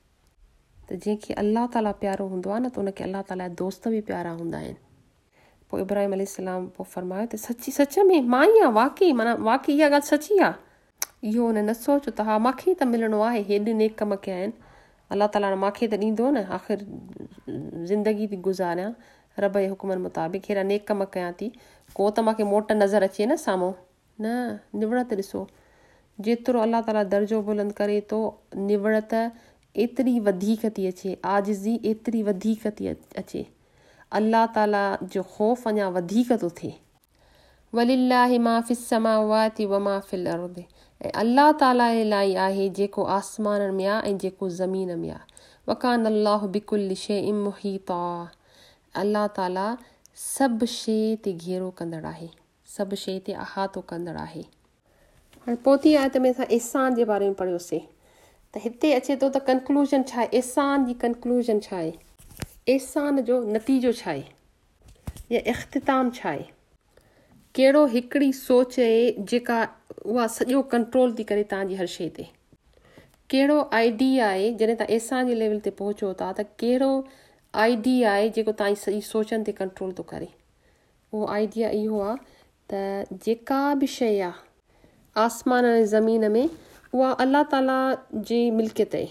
त जंहिंखे अल्लाह ताला प्यारो हूंदो आहे न त उनखे अल्लाह ताला जा दोस्त बि प्यारा हूंदा आहिनि। पोइ इब्राहिम अलैहिस्सलाम पोइ फ़रमायो त सची सच में मां ई आहियां, वाक़ई माना वाक़ई इहा ॻाल्हि सची आहे। इहो हुन न सोचियो त हा मूंखे त मिलणो आहे, हेॾे नेक कम कया आहिनि, अल्लाह ताला मूंखे त ॾींदो न, आख़िर ज़िंदगी थी गुज़ारियां रब जे हुकुमनि मुताबिक़, हेॾा नेक कम कयां थी, को त मूंखे मोट नज़र अचे न साम्हूं। न, निवड़त ॾिसो, जेतिरो अल्लाह ताला दर्जो बुलंद करे थो, निवड़त एतिरी वधीक थी अचे, आजिज़ी एतिरी वधीक थी अचे, अल्लाह ताला जो ख़ौफ़ अञा वधीक थो थिए। वलिल्लाहि मा फिस समावाति व मा फिल अर्द, ऐं अल्लाह ताला जे लाइ आहे जेको आसमाननि में आहे ऐं जेको ज़मीन में आहे। वकान अल्लाहु बिकुल्लि शैइन मुहीता, अल्लाह ताला सभु शइ ते घेरो कंदड़ आहे, सभु शइ ते अहातो कंदड़ आहे। हाणे पोइ आयत में असां एहसान जे बारे में पढ़ियोसीं, त हिते अचे थो त कंक्लूजन छा आहे, एहसान जी कंक्लूजन छा आहे, एहसान जो नतीजो छा आहे, या इख़्तिताम छा आहे। कहिड़ो हिकिड़ी सोच आहे जेका उहा सॼो कंट्रोल थी करे तव्हांजी हर शइ ते। कहिड़ो आइडिया आहे जॾहिं तव्हां एहसान जे लेवल ते पहुचो था त कहिड़ो आइडिया आहे जेको तव्हांजी सॼी सोचनि ते कंट्रोल थो करे। उहो आइडिया इहो आहे त जेका बि शइ आहे आसमान ऐं ज़मीन में, उहा अल्लाह ताला जी मिल्कियत आहे,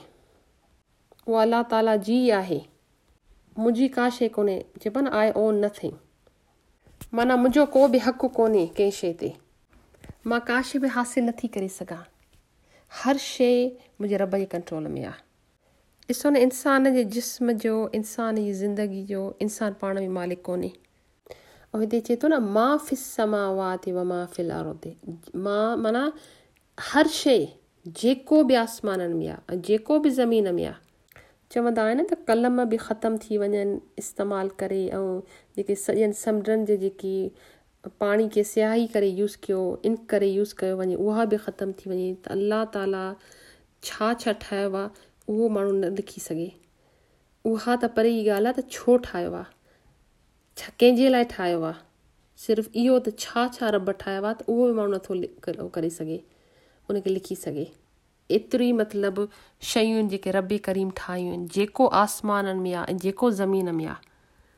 उहा अल्लाह ताला जी आहे, मुंहिंजी का शइ कोन्हे। चइबो न आई ओन नथिंग, माना मुंहिंजो को बि हक़ु कोन्हे कंहिं शइ ते, मां का शइ बि हासिलु नथी करे सघां, हर शइ मुंहिंजे रब जे कंट्रोल में आहे। ॾिसो न, इंसान जे जिस्म जो, इंसान जी ज़िंदगी जो इंसान पाण में मालिक कोन्हे। ऐं हिते चए थो न मां फिस समावाति व मां फिल अर्द, मां माना हर शइ, जेको बि आसमाननि में आहे ऐं जेको बि ज़मीन में आहे। चवंदा आहिनि न त कलम बि ख़तमु थी वञनि इस्तेमालु करे, ऐं जेके सॼनि समुंडनि जे जेकी पाणी खे स्याही करे यूज़ कयो, इंक करे यूज़ कयो वञे, उहा बि ख़तमु थी वञे, त अल्लाह ताला छा छा ठाहियो आहे उहो माण्हू न लिखी सघे। उहा त परे ई ॻाल्हि आहे त छो ठाहियो आहे, छा कंहिंजे लाइ ठाहियो आहे, सिर्फ़ु इहो त छा छा रब ठाहियो आहे त उहो बि माण्हू नथो करे सघे, उनखे लिखी सघे। एतिरी मतिलबु शयूं आहिनि जेके रब करीम ठाहियूं आहिनि, जेको आसमाननि में आहे ऐं जेको ज़मीन में आहे।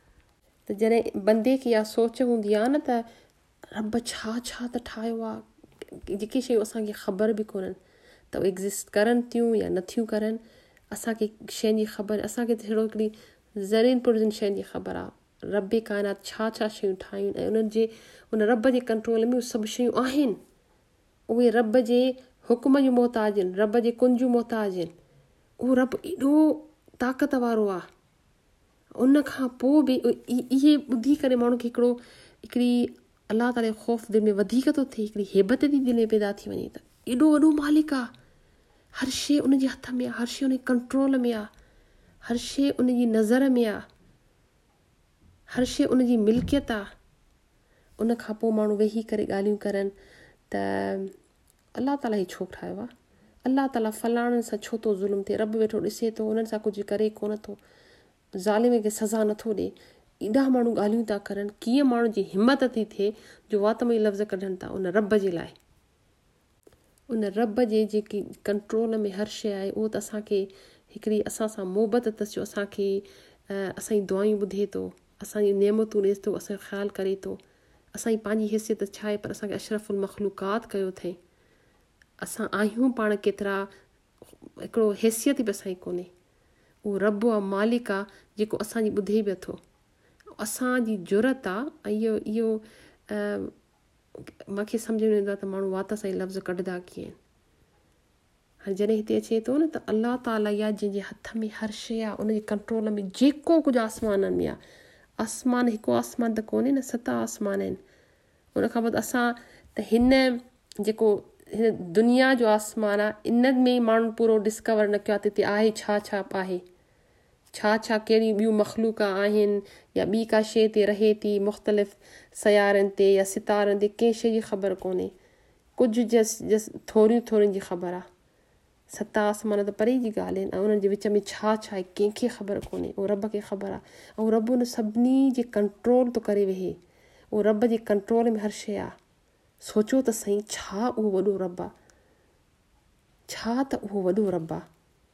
त जॾहिं बंदे खे इहा सोच हूंदी आहे न त रब छा छा त ठाहियो आहे, जेके शयूं असांखे ख़बर बि कोन्हनि त उहे एग्ज़िस्ट करनि थियूं या नथियूं करनि, असांखे शयुनि जी ख़बर, असांखे त अहिड़ो हिकिड़ी ज़रीन पुरज़िन शयुनि जी ख़बर आहे, रब काइनात छा छा शयूं ठाहियूं ऐं उन्हनि जे उन रब जे कंट्रोल में उहे सभु शयूं आहिनि। उहे रब जे हुकुम जूं मोहताज आहिनि, रब जे कुन जूं मोहताज आहिनि। उहो रब एॾो ताक़त वारो आहे। उन खां पोइ बि इहे ॿुधी करे माण्हू खे हिकिड़ो हिकिड़ी अल्लाह ताला जो ख़ौफ़ दिलि में वधीक थो थिए, हिकिड़ी हेबत थी दिलि में पैदा थी वञे त एॾो वॾो मालिक आहे, हर शइ उन जे हथ में आहे, हर शइ उन जे कंट्रोल में आहे, हर शइ उन जी नज़र में आहे, हर शइ उन जी मिल्कियत आहे। उन खां पोइ माण्हू वेही करे ॻाल्हियूं करनि त अल्लाह ताला ई छो ठाहियो आहे, अल्लाह ताला फलाणनि सां छो थो ज़ुल्म थिए, रब वेठो ॾिसे थो, उन्हनि सां कुझु करे कोन थो, ज़ालिम खे सज़ा नथो ॾिए। एॾा माण्हू ॻाल्हियूं था करनि, कीअं माण्हू जी हिमत थी थिए जो वात में लफ़्ज़ कढनि था उन रब जे लाइ। उन रब जे जेकी कंट्रोल में हर शइ आहे उहो त असांखे हिकिड़ी असां सां मोहबत अथसि जो असांखे असांजी दुआयूं ॿुधे थो, असांजी नेमतूं ॾिए थो, असांजो ख़्यालु करे थो। असांजी पंहिंजी हैसियत छा आहे पर असांखे अशरफुल मखलूकात कयो अथई। असां आहियूं पाण केतिरा, हिकिड़ो हैसियत बि असांजी कोन्हे। उहो रब आहे, मालिक आहे जेको असांजी ॿुधे बि अथो। असांजी ज़रूरत आहे। ऐं इहो इहो मूंखे सम्झ में ईंदो आहे त माण्हू वात सां ई लफ़्ज़ कढंदा कीअं आहिनि। हाणे जॾहिं हिते अचे थो न त अलाह ताला या जंहिंजे हथ में हर शइ आहे, उनजे कंट्रोल में जेको कुझु आसमाननि में आहे, आसमान हिकु आसमान त कोन्हे न, सत आसमान आहिनि। उनखां पोइ असां त हिन जेको हिन दुनिया जो आसमान आहे, इन में माण्हू पूरो डिस्कवर न कयो आहे त हिते आहे छा छा आहे, छा छा कहिड़ी ॿियूं मखलूक आहिनि, या ॿी का शइ ते रहे थी मुख़्तलिफ़ सयारनि ते या सितारनि ते, कंहिं शइ जी ख़बर कोन्हे। कुझु जस जस थोरियूं थोरियुनि जी ख़बर आहे। सत आसमान त परे जी ॻाल्हि आहिनि, ऐं उन्हनि जे विच में छा छा आहे कंहिंखे ख़बर कोन्हे। उहो रब खे ख़बर आहे। ऐं रब उन सभिनी जे कंट्रोल थो करे वेहे। उहो रब जे कंट्रोल में हर शइ आहे। सोचो त सही, छा उहो वॾो रब आहे, छा त उहो वॾो रब आहे।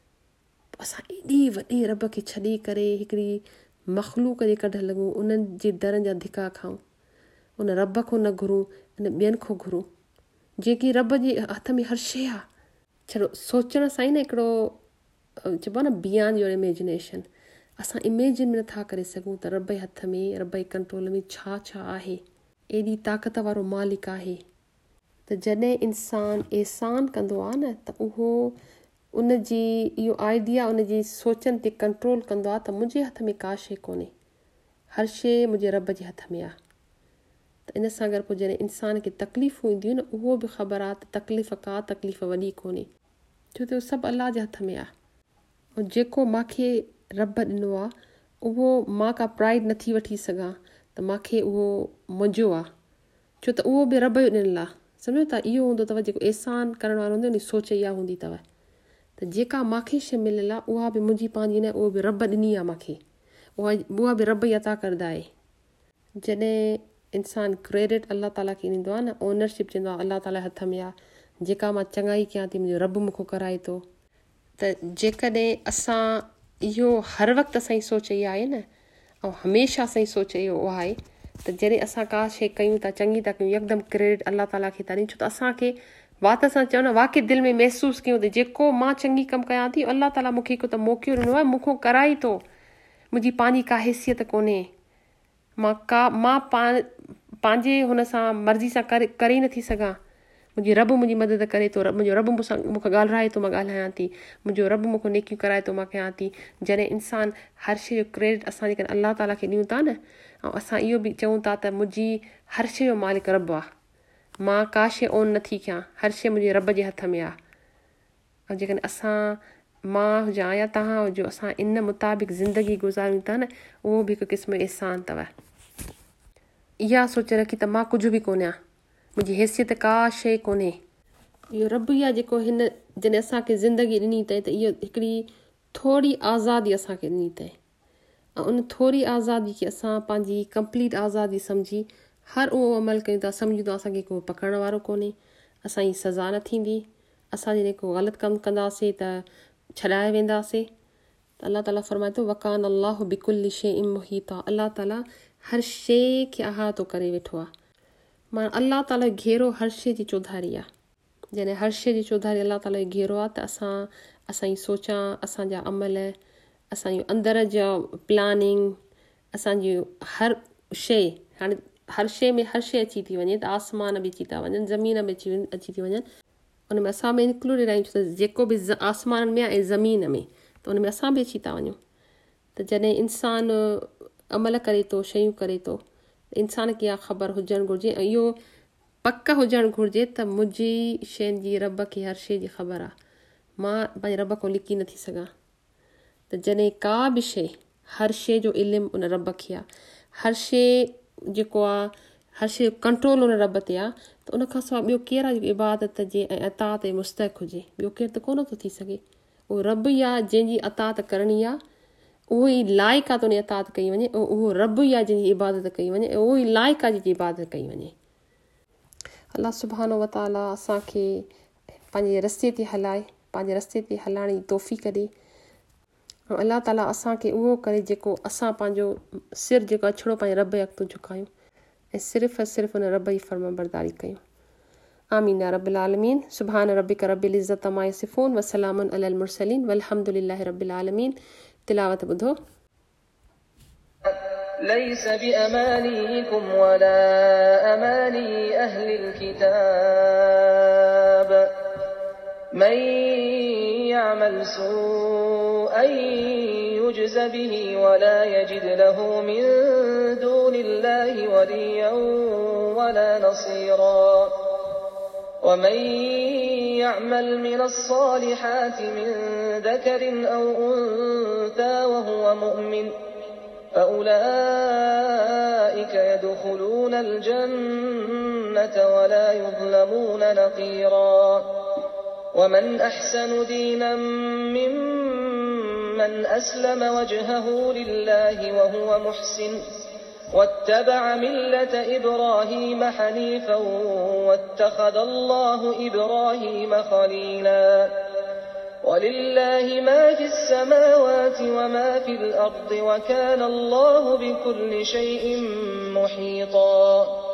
असां एॾी वॾे रब खे छॾे करे हिकिड़ी मखलूक जे कढ लॻूं, उन्हनि जे दरनि जा धिका खाऊं, उन रब खां न घुरूं, उन ॿियनि खां घुरूं जेकी रब जे हथ में हर शइ आहे। छड़ो सोचण सां ई न हिकिड़ो चइबो आहे न, बियॉन्ड योर इमेजिनेशन। असां इमेजिन नथा करे सघूं त रब जे हथ में, रब जे कंट्रोल में छा छा आहे। एॾी ताक़त वारो मालिक आहे त जॾहिं इंसानु एहसान कंदो आहे न, त उहो उनजी इहो आइडिया उनजी सोचनि ते कंट्रोल कंदो आहे त मुंहिंजे हथ में का शइ कोन्हे, हर शइ मुंहिंजे रब जे हथ में आहे। त इन सां गॾु पोइ जॾहिं इंसान खे तकलीफ़ूं ईंदियूं न, उहो बि ख़बर आहे त तकलीफ़ का तकलीफ़ वॾी कोन्हे, छो त सभु अलाह जे हथ में आहे। ऐं जेको मूंखे रब ॾिनो आहे, उहो मां का प्राइड नथी वठी सघां त मूंखे उहो मुंहिंजो आहे, छो त उहो बि रब जो ॾिनल आहे। सम्झो था, इहो हूंदो अथव जेको एहसान करण वारो हूंदो, उन सोच इहा हूंदी अथव त जेका मूंखे शइ मिलियल आहे उहा बि मुंहिंजी पंहिंजी न, उहो बि रब ॾिनी आहे मूंखे, उहा उहा बि रब ई अता करदा आहे। जॾहिं इंसानु क्रेडिट अलाह ताला खे ॾींदो आहे न, ओनरशिप चवंदो आहे अलाह ताला हथ में आहे, जेका मां चङाई कयां थी मुंहिंजो रब मूंखां कराए थो। त जेकॾहिं असां इहो हर वक़्तु असांजी सोच इहा आहे न, ऐं हमेशह असांजी सोच इहो उहा आहे त जॾहिं असां का शइ कयूं था, चङी था कयूं, यकदमि क्रेडिट अलाह ताला खे था ॾियूं, छो त असांखे वात सां चयो न, वाक़ई दिलि में महसूसु कयूं त जेको मां चङी कमु कयां थी, अलाह ताला मूंखे हिकु त मौक़ो ॾिनो आहे, मूंखां कराई थो। मुंहिंजी पंहिंजी का हैसियत कोन्हे, मां का मां पाण पंहिंजे हुन सां मर्ज़ी सां करे करे नथी सघां। मुंहिंजी रब मुंहिंजी मदद करे थो, मुंहिंजो रब मूंसां मूंखां ॻाल्हाए थो, मां ॻाल्हायां थी, मुंहिंजो रब मूंखां नेकियूं कराए थो, मां कयां थी। जॾहिं इंसानु हर शइ जो क्रेडिट असां जेकॾहिं अलाह ताला खे ॾियूं था न, ऐं असां इहो बि चऊं था त मुंहिंजी हर शइ जो मालिक रब आहे, मां का शइ ओन नथी कयां, हर शइ मुंहिंजे रब जे हथ में आहे। ऐं जेकॾहिं असां मां हुजां या तव्हां हुजो, असां इन मुताबिक़ ज़िंदगी गुज़ारियूं था न, उहो बि हिकु क़िस्म एहसान अथव। इहा सोच रखी त मां कुझु बि कोन आहियां, मुंहिंजी हैसियत का शइ कोन्हे। इहो रब ई आहे जेको हिन जॾहिं असांखे ज़िंदगी ॾिनी अथई त इहो हिकिड़ी थोरी आज़ादी असांखे ॾिनी अथई, ऐं उन थोरी आज़ादी खे असां पंहिंजी कंप्लीट आज़ादी सम्झी हर उहो अमल कयूं था, सम्झूं था असांखे को पकड़ण वारो कोन्हे, असांजी सज़ा न थींदी, असां जॾहिं को ग़लति कमु कंदासीं त छॾाए वेंदासीं। त अलाह ताला फरमाए थो, वकान अल्लाह बिकुल्लि शैइन मुहीता, अलाह ताला हर शइ खे अहातो करे वेठो आहे। माना अलाह ताला घेरो हर शइ जी चौधारी आहे। जॾहिं हर शइ जी चौधारी अलाह ताला जो घेरो आहे त असां असांजी सोचां, असांजा अमल, असांजो अंदर जा प्लानिंग, असांजी हर शइ, हाणे हर शइ में हर शइ अची थी वञे, त आसमान बि अची था वञनि, ज़मीन बि अची अची थी वञनि, उन में असां बि इंक्लूडेड आहियूं, छो त जेको बि आसमान में आहे ऐं ज़मीन में, त उन में असां बि अची था वञूं। त जॾहिं इंसानु अमल करे थो, शयूं करे थो, इंसान खे इहा ख़बर हुजणु घुरिजे, ऐं इहो पक हुजणु घुरिजे त मुंहिंजी शयुनि जी रब खे हर शइ जी ख़बर आहे, मां पंहिंजे रब खां लिकी नथी सघां। त जॾहिं का बि शइ, हर शइ जो इल्मु उन रब खे आहे, हर शइ जेको आहे, हर शइ जो कंट्रोल उन रब ते आहे, त उनखां सवाइ ॿियो केरु आहे जेको इबादत जे ऐं अतात जे मुस्तहिक़ हुजे, ॿियो केरु त कोन थो थी सघे। उहो रब ई आहे जंहिंजी अतात करणी आहे, उहो ई लाइक़ु आहे त उन जी अतात कई वञे, ऐं उहो रब ई आहे जंहिंजी इबादत कई वञे, ऐं उहो ई लाइक़ु आहे जंहिंजी इबादत कई वञे। अलाह सुब्हानो व तआला असांखे पंहिंजे रस्ते ते हलाए, पंहिंजे रस्ते ते हलाइण जी तौफ़ीक़ ॾे। ऐं अलाह ताला असांखे उहो करे जेको असां पंहिंजो सिर जेको अछड़ो पंहिंजे रब जे अॻिते झुकायूं ऐं सिर्फ़ु सिर्फ़ु उन रब जी फ़र्माबरदारी कयूं। आमीन या रब्बिल आलमीन। सुभान रब्बिक रब्बिल इज़्ज़ति अम्मा यसिफ़ून व सलामुन अलल मुरसलीन वल्हम्दुलिल्लाहि रब्बिल आलमीन। तिलावत ॿुधो। ليس بأمانيكم ولا أماني أهل الكتاب من يعمل سوءا يجز به ولا يجد له من دون الله وليا ولا نصيرا ومن يعمل من الصالحات من ذكر أو أنثى وهو مؤمن فأولئك يدخلون الجنة ولا يظلمون نقيرا ومن أحسن دينا ممن أسلم وجهه لله وهو محسن واتبع ملة إبراهيم حنيفا واتخذ الله إبراهيم خليلا ولله ما في السماوات وما في الأرض وكان الله بكل شيء محيطا.